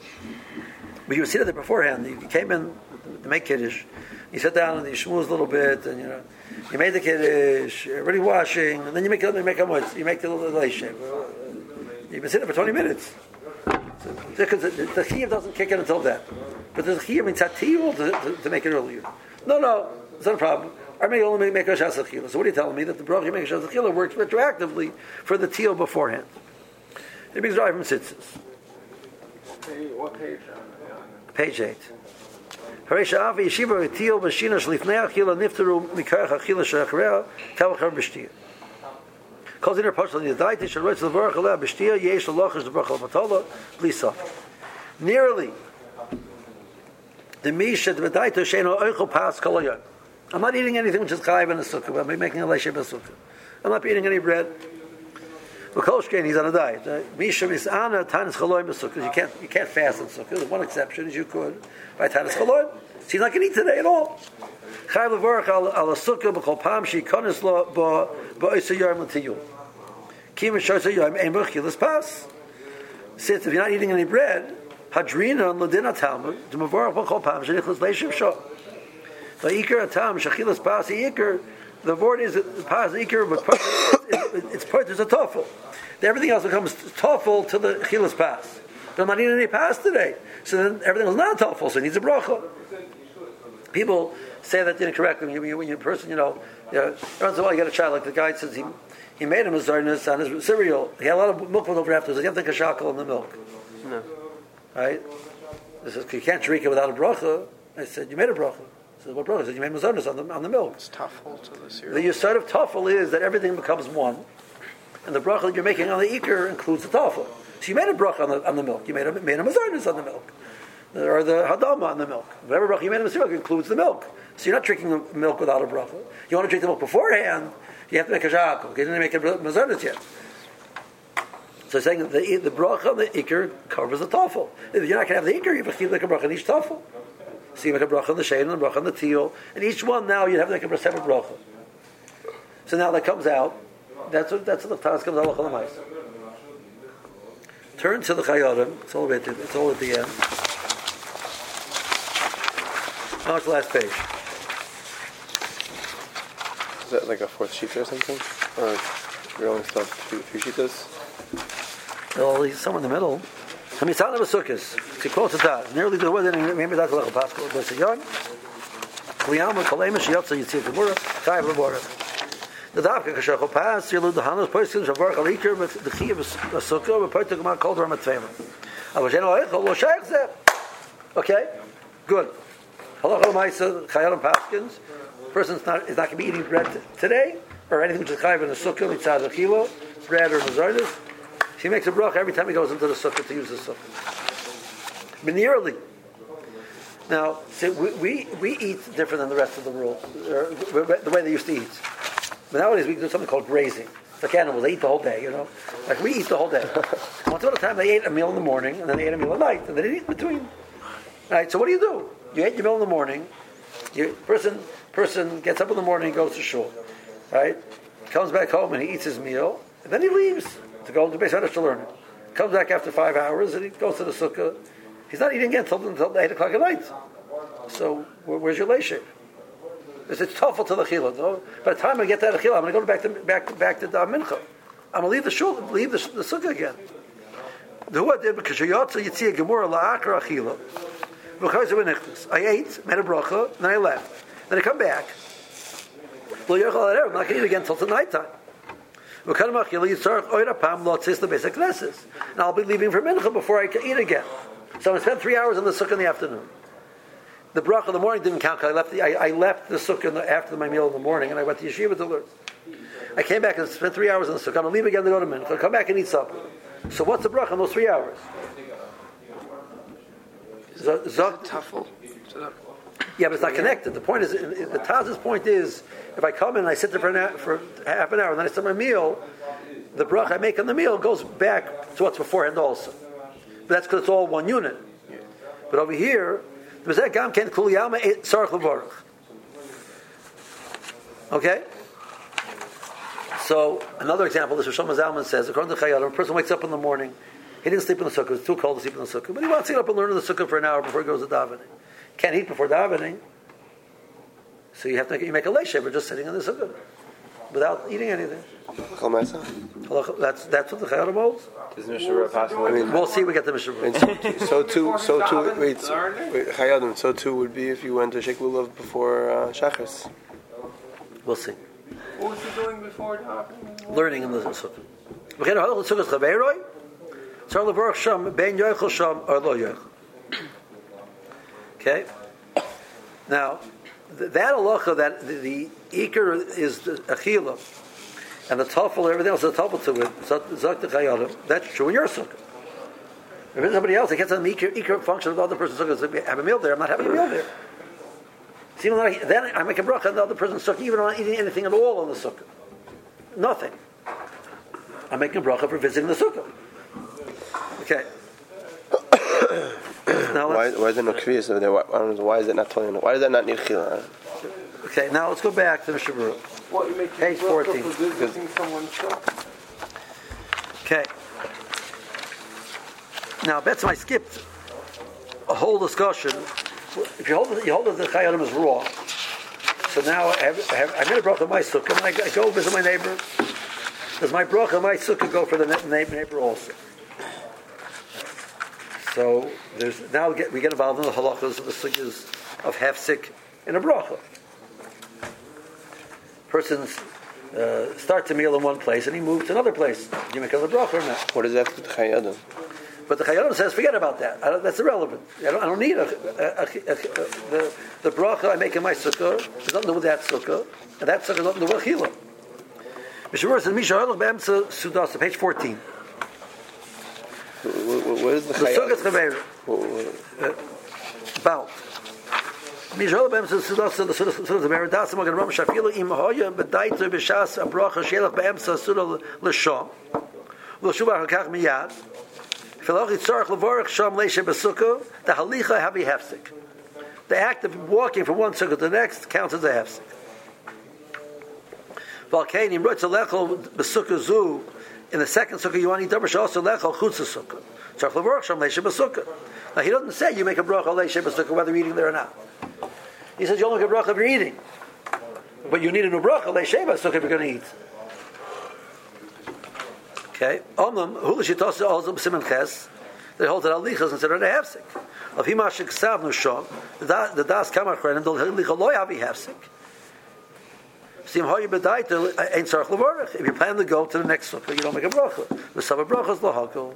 but you were seated there beforehand. You came in to make kiddush. You sat down and you schmoozed a little bit, and you know. You made the kiddush, you're already washing, and then you make you make a you make the little leishem. You've been sitting there for twenty minutes. So, because the, the chiyuv doesn't kick in until then. But the chiyuv means tativul to, to, to make it earlier. No, no, it's not a problem. I may only make a shas achila. So what are you telling me? That the bracha make a shas achila works retroactively for the teal beforehand. It means right from tzitzis. What page? Page eight. Haresha Avi Yeshiva Teal Bashina Shlifnei Achila Niftaru Mikarach Achila Shachrea Tavachar B'Shtia. Calls in her partial the Daiti Shalroitz Levarach Aleh B'Shtia Yesh Lachas Levarach Aleh Lisa. Nearly the Misha the Daito Sheno Oichel Pas Kolayon. I'm not eating anything which is chayiv in a sukkah, but I'm making a leishem in a sukkah. I'm not eating any bread. Kolshkein, he's on a diet. Misha misana tanis chaloim b'sukkah. You can't you can't fast in sukkah. There's one exception, is you could by tanis chaloim. So he's not going to eat today at all. Chayav levarach al al sukkah b'kol pam she konis lo bo bo isa yom l'tiyul. Kim v'shoysa yom ein b'chilas pas. Since if you're not eating any bread, hadrina and ladina talmud the mavarach b'kol pam she nichlas leishem shah. The ikar atam shechilas pas the ikar. The word is pas ikar, but it's part. There's a toffel. Everything else becomes toffel to the chilas pas. But I'm not eating any pas today, so then everything was not a toffel. So it needs a bracha. People say that incorrectly. When you, when you a person, you know, you know, once in a while you get a child like the guy says he he made him a zarnus on his cereal. He had a lot of milk left over afterwards. You have to take a shackle in the milk. No. Right? He says you can't drink it without a bracha. I said you made a bracha. So what brother said you made mazarnus on the on the milk. It's tough to the cereal. The yesod of tafel is that everything becomes one, and the bracha that you're making on the ikar includes the tafel. So you made a bracha on the on the milk. You made a made a mazarnus on the milk, or the hadama on the milk. Whatever bracha you made on the cereal includes the milk. So you're not drinking the milk without a bracha. You want to drink the milk beforehand. You have to make a shakal. You didn't make a mazarnus yet. So saying that the the bracha on the ikar covers the tafel. If you're not going to have the ikar, you have to keep like a bracha on each tafel. So you make a bracha on the shade and a bracha on the teal, and each one now you have to make a separate bracha. So now that comes out. That's what that's what the Taz comes out of the Turn to the Chayodim. It's all at the, it's all at the end. Now it's the last page. Is that like a fourth sheet or something? Or you're only still two, three sheets? Well, he's somewhere in the middle. Hamitzana b'sukkos. To quote the Taz, nearly the wedding. Remember that level Pascal was a young. Kliyama kolema sheyotza yitzir gemura chayav lebora. The davka kashachol pas yilu the hanos poskim shavar chalikir with the chiyuv b'sukkah b'poitek g'ma kol dvar matzvema. Avasheno eichol lo shayach zeh. Okay, good. Halacha l'maisa chayav paskins. Person's not is not going to be eating bread t- today or anything which is chayav in the sukkah mitzad achila, bread or mazardas. He makes a bracha every time he goes into the sukkah to use the sukkah. Minirally. Now, see, we, we we eat different than the rest of the world, or the way they used to eat. But nowadays we do something called grazing. It's like animals; they eat the whole day. You know, like we eat the whole day. Once upon a time, they ate a meal in the morning, and then they ate a meal at night, and they didn't eat in between. Right? So what do you do? You ate your meal in the morning. You person person gets up in the morning, goes to shul, right? Comes back home and he eats his meal, and then he leaves to go to Beis Hadash to learn it. Comes back after five hours and he goes to the sukkah. He's not eating again until, until eight o'clock at night. So where, where's your leishik? It's, it's tough to the chila. No? By the time I get to the chila, I'm going to go back to back to back to the mincha. I'm going to leave the shul, leave the, the sukkah again. The who I did because yotza yitzia gemura la'akar achila. I ate, made a bracha, and then I left. Then I come back. I'm not going to eat again until the night time. And I'll be leaving for mincha before I can eat again. So I spent three hours in the sukkah in the afternoon. The bracha in the morning didn't count because I left the, I, I left the sukkah in the, after my meal in the morning and I went to yeshiva to learn. I came back and spent three hours in the sukkah. I'm going to leave again to go to mincha. I'll come back and eat supper. So what's the bracha in those three hours? Z- Z- yeah, but it's not connected. The point is, the Taz's point is, if I come in and I sit there for, an, for half an hour and then I start my meal, the bracha I make on the meal goes back to what's beforehand also. But that's because it's all one unit. But over here, okay? So, another example, this Rosh Zalman says, according to Chayyadim, a person wakes up in the morning, he didn't sleep in the sukkah, it's too cold to sleep in the sukkah, but he wants to get up and learn in the sukkah for an hour before he goes to davening. Can't eat before davening, so you have to you make a leishav just sitting in the sukkah without eating anything. That's that's what the Chayyadim holds. Does Mishnah pass I mean, we'll see. We get the Mishnah. So too, so too. Wait, wait, Chayyadim. So too would be if you went to Sheikh Lulav before uh, Shachris. We'll see. What was he doing before davening? Learning in the sukkah. Okay. Now, th- that halacha that the, the ikar is the achila, and the tafel, everything else is a tafel to it. Zok the chayadim. That's true in your sukkah. If it's somebody else, it gets on the ikar, ikar function of the other person's sukkah. Have a meal there. I'm not having a meal there. See, then I make a bracha on the other person's sukkah, even not eating anything at all on the sukkah. Nothing. I'm making a bracha for visiting the sukkah. Okay. Now why, why is there no kriyas over there? Why, I don't know, why is it not telling you? Why is that not nirchila? Okay, now let's go back to the Mishnah. What, you make Page fourteen. visiting someone's shop? Okay. Now, Betzim, I skipped a whole discussion. If you hold, you hold that the Chayyadim is raw. So now I, have, I, have, I made a bracha on my sukkah, and I, I go visit my neighbor. Does my bracha on my sukkah go for the neighbor also? So there's now we get, we get involved in the halachas of the sugyas of hefsek in a bracha. Persons uh, starts a meal in one place and he moves to another place. Do you make another bracha or not? What does that have to do with Chayyadim? But the Chayyadim says, forget about that. I don't, that's irrelevant. I don't, I don't need a, a, a, a, a, the the bracha I make in my sukkah. There's nothing to do with that sukkah, and that sukkah has nothing to do with chila. Mishnah says, Misha Halach Be'emtza Sudasa, page fourteen. What is the Chayyadim? About. Misha Halach Be'emtza Sudasa, the Sudas Chaveira, Das Magen Ram Shafilu Im Hoya B'Daita B'Shas Abracha Shelach Be'emtza Suda L'Sham L'Shubach Hakach Miyad. The halicha havi hefsek. The act of walking from one sukkah to the next counts as a hefsek. In the second sukkah, you want to eat davar also lechol chutz sukkah. Now he doesn't say you make a bracha leishe b'sukkah whether you're eating there or not. He says you only make a bracha if you're eating, but you need a new bracha leishe b'sukkah if you're going to eat. Okay. Omnum hulishitosa also b'siman ches. They hold it alichas instead of the hefsek. Of himashik sav nusham. The das kamar chrenim the halicha loy havi hefsek. Sim hoyi b'daita ein tzarich levorach. If you plan to go to the next sukkah, you don't make a bracha. The sava bracha is lahakol.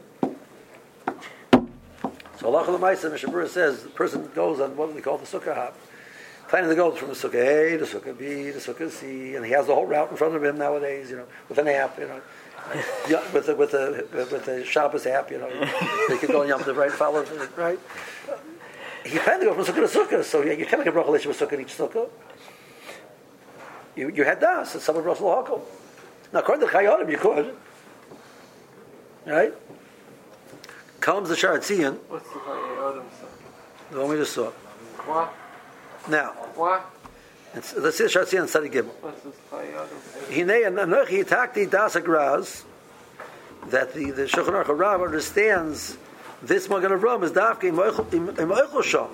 So Allah L'maisa Mishnah Berurah says the person goes on what we call the sukkah hop. planning to go from the Sukkah A to Sukkah B to Sukkah C, and he has the whole route in front of him nowadays, you know, with an app, you know, with the with the with the Shabbos app, you know, they can go on Yom Tov, right, follow it, right. He planned to go from Sukkah to Sukkah, so you can't make a bracha with Sukkah in each Sukkah. You you had das, and some of Russell Hakel. Now, according to Chayonim, you could, right? Comes the Sharatzian. What's the Chayonim? Let me just saw. What? Now, what? It's, let's see the Sharatzian and Sadi Gimel. What's this Chayonim? Hinei anochi takti das agraz, that the the Shulchan Aruch Rav understands this Magen Avraham is dafke im oichel sham.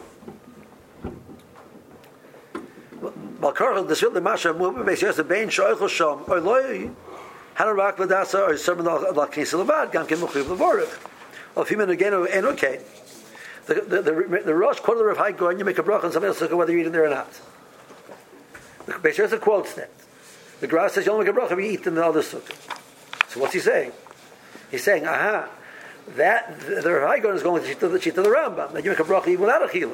Balkarchel desvil the masha movement based yes the bein shoichel sham or loy hanarak ladasa or sermon la knisel levad gam kem mechuv levorich. Well, if you mean again and okay, the the the, the Rosh quoted the Rav Hai Goren, you make a bracha on something else whether you eat in there or not. The Beis Yosef quotes that. The Gra says you only make a bracha if you eat in the other sukkah. So what's he saying? He's saying, aha, that the, the Rav Hai Goren is going to the sheet of the Rambam that you make a bracha even without a chila.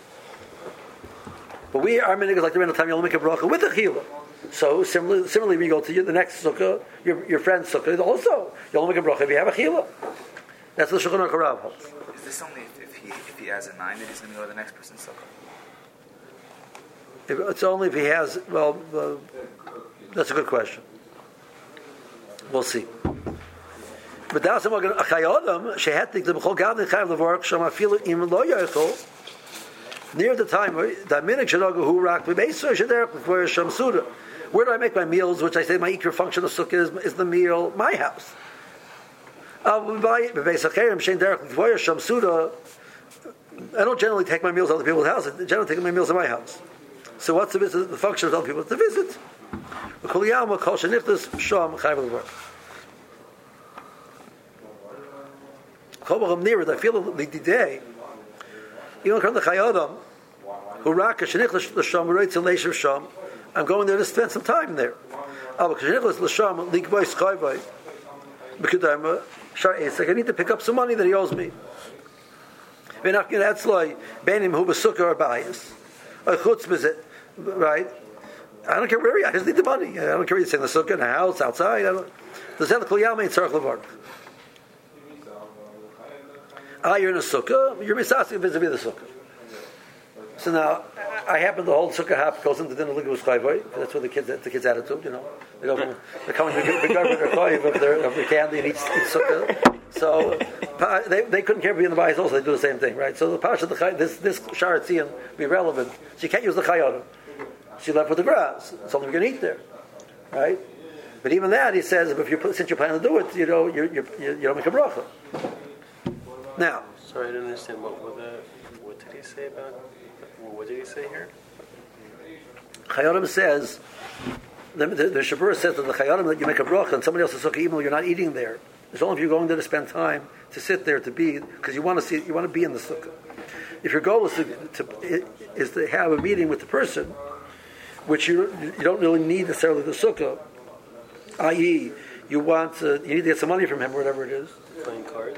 But we our minhag is like the random time you only make a bracha with a chila. So similarly, similarly, when you go to the next sukkah, your your friend's sukkah, also you only make a bracha if you have a chila. That's what the Shulchan Aruch Rav holds. Is this only if, if he if he has a nine that he's going to go to the next person's sukkah? If, it's only if he has. Well, uh, that's a good question. We'll see. But that's what a chayodam shehetik the b'chol gav nechayev levorach sham afilu im lo yochel. Near the time that minhag shenogu hu rak b'beisur shederach b'kvar sham suda. Where do I make my meals? Which I say my ikar function of sukkah is, is the meal, my house. I don't generally take my meals at other people's houses. I generally take my meals at my house. So what's the, visit, the function of other people? It's to visit. I feel the day. Even from the Chayodam, who raka shenichlas l'sham roitz leishav sham. I'm going there to spend some time there. Aber shenichlas l'sham likvay schayvay. B'kedayma shar esek. I need to pick up some money that he owes me. V'nachkin etzloi beinim hu b'sukkah or b'ayis. A chutz b'zit, right? I don't care where he is. I just need the money. I don't care whether he's in the sukkah, in the house, outside. I don't. The zeh l'kol yama in tzarech levarach. Ah, you're in a sukkah. You're misasik vis-a-vis the sukkah. So now, I happen to hold sukkah hap goes into dinner ligus chayvay. That's what the kids, the kids' attitude, you know. They go from, they're coming to the government of their of their candy and eat, eat sukkah. So they they couldn't care to be in the bayis also. They do the same thing, right? So the pasha the chay, this this sharatzian be relevant. So you can't use the chayonim. She left with the grass. It's only you're going to eat there, right? But even that, he says, if you since you're planning to do it, you know, you you you don't make a bracha. Now, sorry, I didn't understand what what, the, what did he say about what did he say here? Chayonim says the the, the Shabura says that the chayonim that you make a bracha and somebody else's sukkah even though you're not eating there. It's only if you're going there to spend time to sit there to be because you want to see you want to be in the sukkah. If your goal is to, to is to have a meeting with the person, which you you don't really need necessarily the sukkah, that is, you want to, you need to get some money from him, or whatever it is. Playing cards.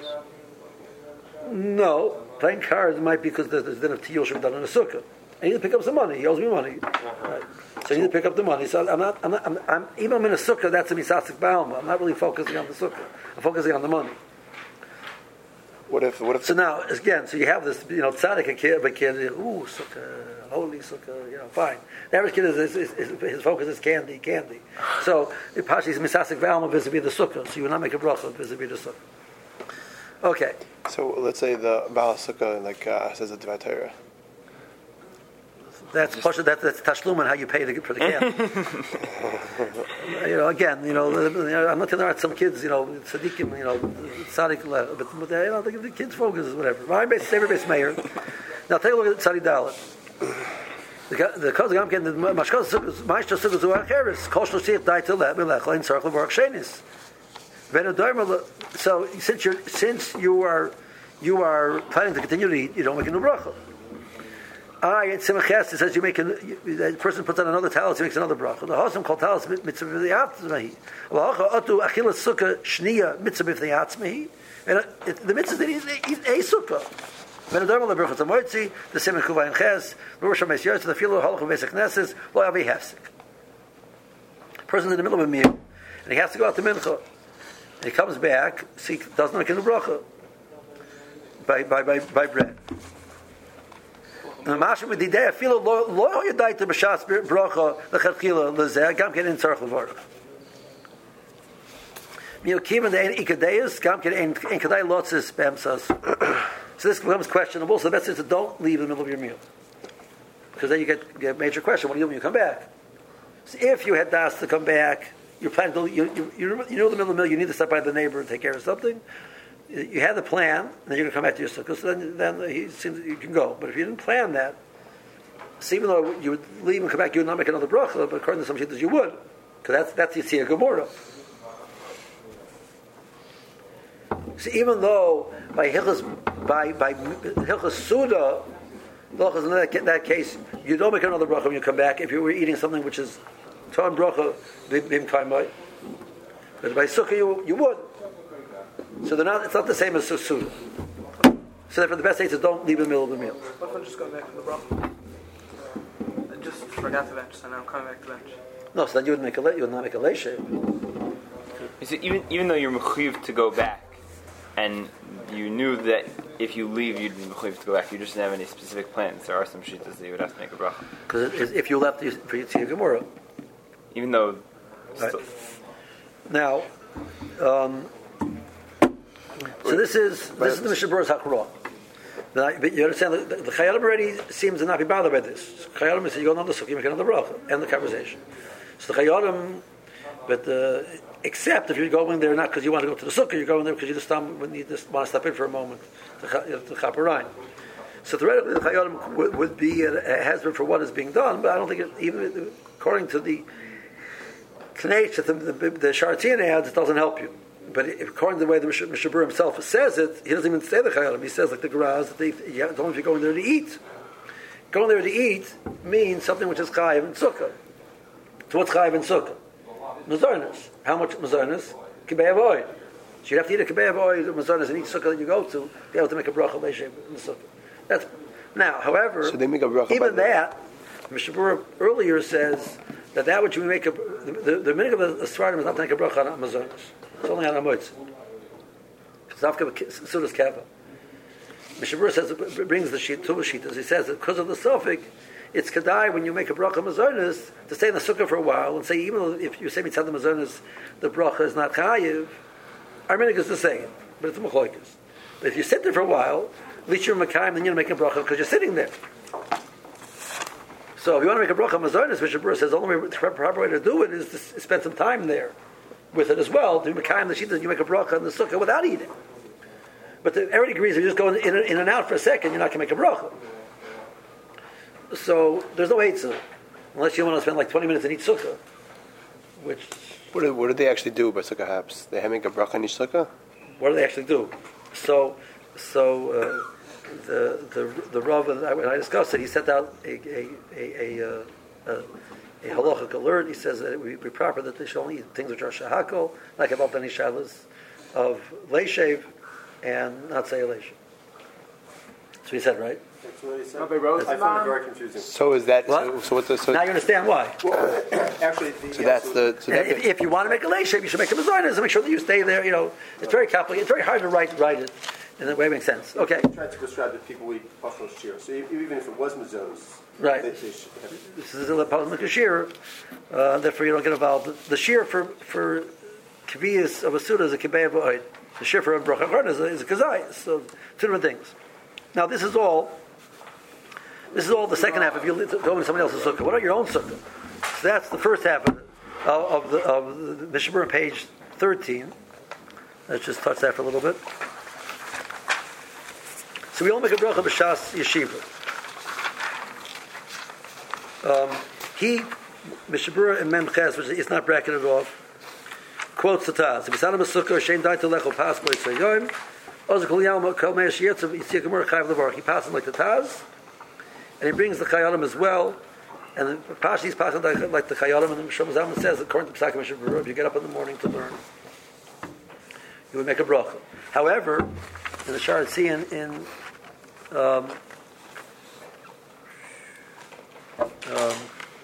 No, playing cards might be because there's then a tiyul should be done in a sukkah. I need to pick up some money. He owes me money, uh-huh. Right? So I need to pick up the money. So I'm not. I'm not. I'm, I'm even I'm in a sukkah. That's a misasik ba'alma. I'm not really focusing on the sukkah. I'm focusing on the money. What if? What if? So now again, so you have this. You know, tzaddik a kid, a kid. Ooh, sukkah, holy sukkah. You know, fine. The average kid is, is, is, is his focus is candy, candy. So the pashi is misasik ba'alma vis-a-vis the sukkah. So you will not make a bracha vis-a-vis the sukkah. Okay. So let's say the Baal Sukkah like uh, says a Dvar Torah. That's that, that's tashlum and how you pay to, for the candy. You know, again, you know, I'm not telling some kids, you know, tzaddikim, you know, tzaddik, but, but you know, the kids' focus is whatever. My base, favorite base mayor. Now take a look at tzaddik dalet. The cause I'm getting the mashkos ma'ishtos sukkos u'acheres kol shloshich daitel melech lein tzarich levarach shenis. So since you since you are you are planning to continue to eat, you don't make a new bracha. I at Simachas it says you make a the person puts on another talis, he makes another bracha. The hosam called talis mitzvah v'yatzmehi. V'acha atu achilas sukkah shniya mitzvah v'yatzmehi. And the mitzvah is that he eat a sukkah. When the dermal lebrachas amoitzi, the same in kuvayin ches, rosh hameis the filo halachim basic knesses, lo yavi hefsek. Person in the middle of a meal, and he has to go out to mincha. And he comes back, see, doesn't make a bracha by by by by bread. And the mashim with the idea filo lo lo yadai to b'shas bracha lechatchila lezeh gam ken in tzarich levarach. Miyokim and the ein ikadeus gam ken ein kadai lotzis b'emsas. So this becomes questionable. So the best is to don't leave in the middle of your meal, because then you get, get a major question. What do you do when you come back? So if you had das to come back, you're planning to, you, you, you, you know the middle of the meal, you need to stop by the neighbor and take care of something. You had the plan, and then you're going to come back to your sukkah. So then, then he seems you can go. But if you didn't plan that, so even though you would leave and come back, you would not make another bracha. But according to some shittas, you would, because that's that's Yitzhak Gemara. So even though by Hilchas by by Hilchas Suda, in that, that case, you don't make another bracha when you come back if you were eating something which is Ton bracha bim kaimai. But by sukkah you, you would. So they're not. It's not the same as sukkah. So therefore, the best case is don't leave in the middle of the meal. What if I just go back to the bracha? I just forgot to bench, so now I'm coming back to bench. No, so then you would make a you would not make a leisha. So even even though you're mechuyev to go back, and you knew that if you leave you'd be mechuyev to go back, you just didn't have any specific plans. There are some shittas that you would have to make a bracha. Because if you left for Yitzhak Gemara. Even though, right. Now, um, so this is this is the Mishnah Berurah's Hakra. But you understand the, the Chayalim already seems to not be bothered by this. Chayalim says you go another sukkah, you make another bracha, end the conversation. So the Chayalim, but uh, except if you're going there not because you want to go to the sukkah, you're going there because you just stop, you just want to step in for a moment to the Chaparine. So theoretically, the Chayalim would, would be a, a has-been for what is being done, but I don't think it, even according to the Knech that the, the, the Shartian adds, it doesn't help you. But if, according to the way the Mishnah Berurah himself says it, he doesn't even say the Chayalim. He says like the Geraz that they, you don't if you're going there to eat. Going there to eat means something which is chayiv and sukkah. So what's chayiv and sukkah? Mazornis. How much mazornis? Kibei avoid. So you'd have to eat a kibei avoid or mazornis in each sukkah that you go to to be able to make a bracha leishev in the sukkah. That's now. However, so they make a bracha even that, Mishnah Berurah earlier says that that which we make a the the, the minhag of the Sfardim is not to make a bracha on mazornis. It's only on a moitz. It's not sudas kava. Mishnah Berurah says it brings the sheet two sheetas. He says that because of the suffix, it's kedai when you make a bracha mazornis to stay in the sukkah for a while and say even though if you say mitzad the mazornis the bracha is not chayiv, our minhag is to say it, but it's machloikas. But if you sit there for a while, at least you're makayim, then you're making a bracha because you're sitting there. So if you want to make a bracha mazornis, Mishnah Berurah says the only way, the proper way to do it is to spend some time there with it as well. To makayim the sheet that you make a bracha in the sukkah without eating. But the, everybody agrees if you just go in, in and out for a second, you're not going to make a bracha. So there's no eitzah unless you want to spend like twenty minutes in each sukkah. Which what do, what do they actually do by sukkah haps? They make a bracha in each sukkah. What do they actually do? So, so uh, the the the Rav and I, when I discussed it, he sent out a a a a, uh, a, a halachic alert. He says that it would be proper that they should only eat things which are shahakol, like about any shalas of leishev, and not say leishev. That's what he said, right? That's what he said. I found it very confusing. So is that what? So, so what the so now you understand why? Well, actually, the, so yeah, that's so the so that, if, if you want to make a leishev, you should make a mazornis and make sure that you stay there. You know, it's very complicated. It's very hard to write write it in a way that makes sense. Okay. I tried to describe that people eat buffalo shear. So even if it was mazonos, right. They, they should have it. This is a part of the shear, uh, therefore you don't get involved. The shear for for kviyas of a suda is a kibei avoid. The shear for a bracha chorna is a, is a kazai. So two different things. Now this is all. This is all the second half. If you go into somebody else's sukkah, what are your own sukkah? So that's the first half of the, of the of the Mishnah Berurah page thirteen. Let's just touch that for a little bit. So we all make a bracha b'shas yeshiva. Um, he, Mishnah Berurah in Mem Ches, which is not bracketed off, quotes the Taz. If Yisanam Sukkah, Shein Daita Lecho Pas Bo Yitzayoyim, Ozer Kol Yalma Kol Meir Shiyetzav Yitzhak Gemara Chayav Levarach. He passes like the Taz, and he brings the Chayalim as well. And the Pashi is passing like the Chayalim, and the Mishram Zalman says, according to Pesach Mishnah Berurah, if you get up in the morning to learn, you would make a bracha. However, in the Sharatzian in Um, um,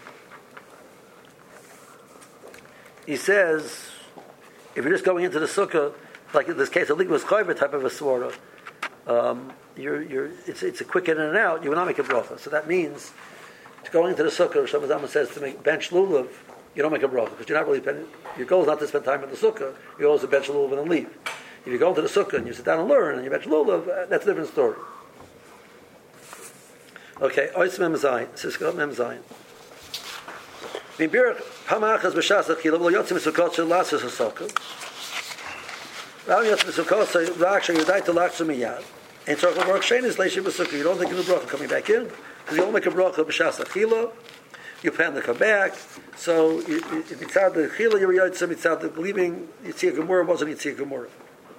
he says, if you're just going into the sukkah, like in this case, a ligmas chayva type of a swara, um, you're, you're, it's, it's a quick in and out, you will not make a bracha. So that means, to going into the sukkah, Rosh Hashanah says to make bench lulav, you don't make a bracha, because you're not really spending, your goal is not to spend time in the sukkah, your goal is to bench lulav and then leave. If you go into the sukkah and you sit down and learn, and you bench lulav, that's a different story. Okay, Ois Mem Zayin, Siska Mem Zayin. Mimbirach Hamachas B'Shas Achila, V'lo Yotzim Misukot Shel Lasses HaSokkah. Ram Yotzim Misukot Shel Raksha Yudai to Laksha Miyad. And Tzorach L'Baruch Shein is Leishi B'Sukkah. You don't think of a bracha coming back in, because you don't make a bracha B'Shas Achila. You plan to come back. So, if it's out the Achila, you're Yotzim, it's out the leaving, Yitzhak Gemurah wasn't Yitzhak Gemurah.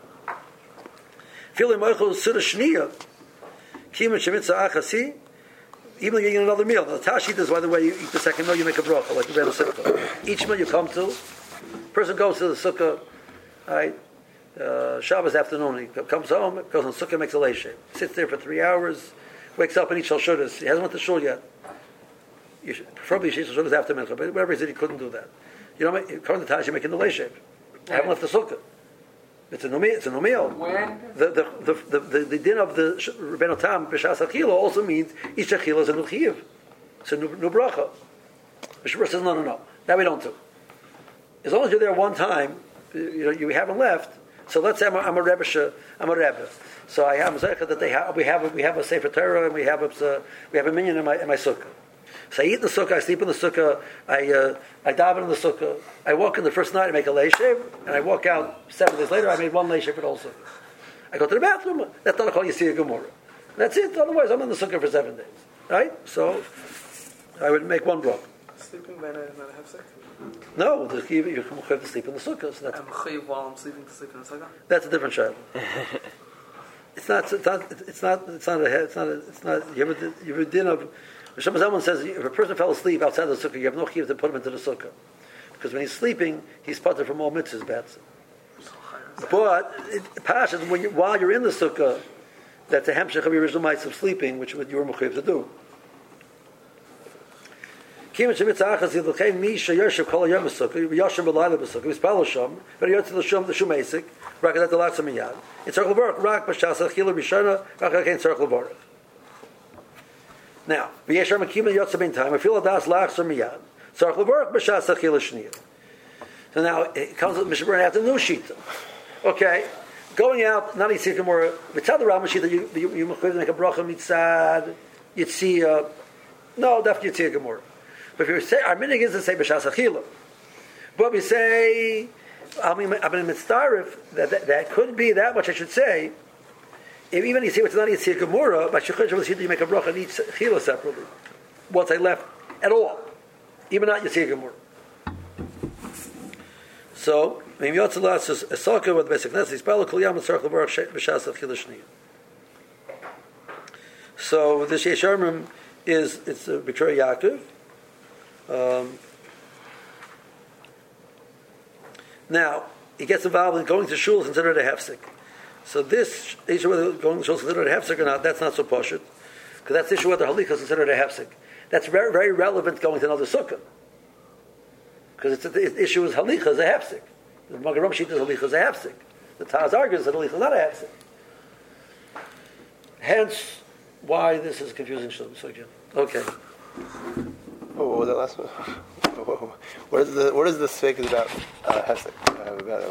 Filim Moichel Suda Shniya. Kima Shemitza Achasi. Even though you're eating another meal. The Tashit is, by the way, you eat the second meal, you make a bracha, like the Rebbe Sukkah. Each meal you come to, person goes to the Sukkah, right, uh, Shabbos afternoon, he comes home, goes on Sukkah, makes a leishem. Sits there for three hours, wakes up and eats Shal Shudas. He hasn't went to shul yet. You should, preferably he eats Shal Shudas after Mincha, but whatever he said, he couldn't do that. You know, according to Tashit, you're making the leishem. I haven't left the Sukkah. It's a no meal. It's a no meal. When the the the the, the, the din of the Rebbeinu Tam b'shas achila also means each achila is a new chiyuv. It's a new, new bracha. Mishra says no, no, no. That we don't do. As long as you're there one time, you know you haven't left. So let's say I'm a, I'm a rebbe. I'm a rebbe. So I have a that they have. We have a, we have a sefer Torah and we have a we have a minyan in my in my sukkah. So I eat in the sukkah, I sleep in the sukkah, I uh, I daven in the sukkah, I walk in the first night, I make a leishev, and I walk out seven days later, I made one leishev for the whole sukkah. I go to the bathroom, that's not a call you see a Gemara. That's it, otherwise I'm in the sukkah for seven days. Right? So, I would make one bracha. Sleeping by night is not a hefsek? No, the, you, you have to sleep in the sukkah. So that's, I'm chayiv while I'm sleeping to sleep in the sukkah? That's a different child. It's not, it's not, it's not, it's not a, it's not a, it's not, you have a, you have a din of, Rishon Zalman says if a person fell asleep outside the sukkah, you have no chiyuv to put him into the sukkah, because when he's sleeping, he's parted from all mitzvahs. Bats. But it, Pashas, when you, while you're in the sukkah, that's a hemshech of your original mitzvah of sleeping, which you were mechuyev to do. Kimin shemitzah achas yilchem mi sheyoshev kol hayom b'sukkah v'yoshem b'layla b'sukkah v'yispal l'sham v'yotzi l'sham the shumeisik rakadat l'latzah miyad. In tzarich l'varach rak b'shas achila b'shana rakadat kein tzarich l'varach. Now, v'yesher makim yotza ben time. I feel adas lachzer miyad. Tzarich l'varach b'shas achila shniya. So now it comes with Mishnah Berurah after the new shita. Okay, going out not Yitzhak Gemurah. V'tzad the Rambam shita you you you make a bracha mitzad Yitzia. No, definitely Yitzhak Gemurah. But if you say our minig is to say b'shas achila, but we say I mean I'm in mitzdarif that, that that could be that much I should say. If even you see what's not Yitzhak Gemurah, but you make a bracha and each achila separately. Once I left at all, even not Yitzhak Gemurah. So maybe Yotzelas is a socker with the basic necessities. Palo Kulyam and Tzarich L'Baruch b'shas achila shniya. So the Sheisharmim is it's a Bikra Yaakov. Um, now he gets involved in going to shul considered a hefsek. So this issue whether going to shul is considered a hefsek or not, that's not so poshut, because that's the issue whether halicha is considered a hefsek. That's very very relevant going to another sukkah, because it's a, the issue is halicha is a hefsek. The Magaram Shita is halicha is a hefsek. The Taz argues that halicha is not a hefsek. Hence, why this is confusing. Okay. Oh, what was that last one? What is the what is the speak about uh, Hesek? Uh, about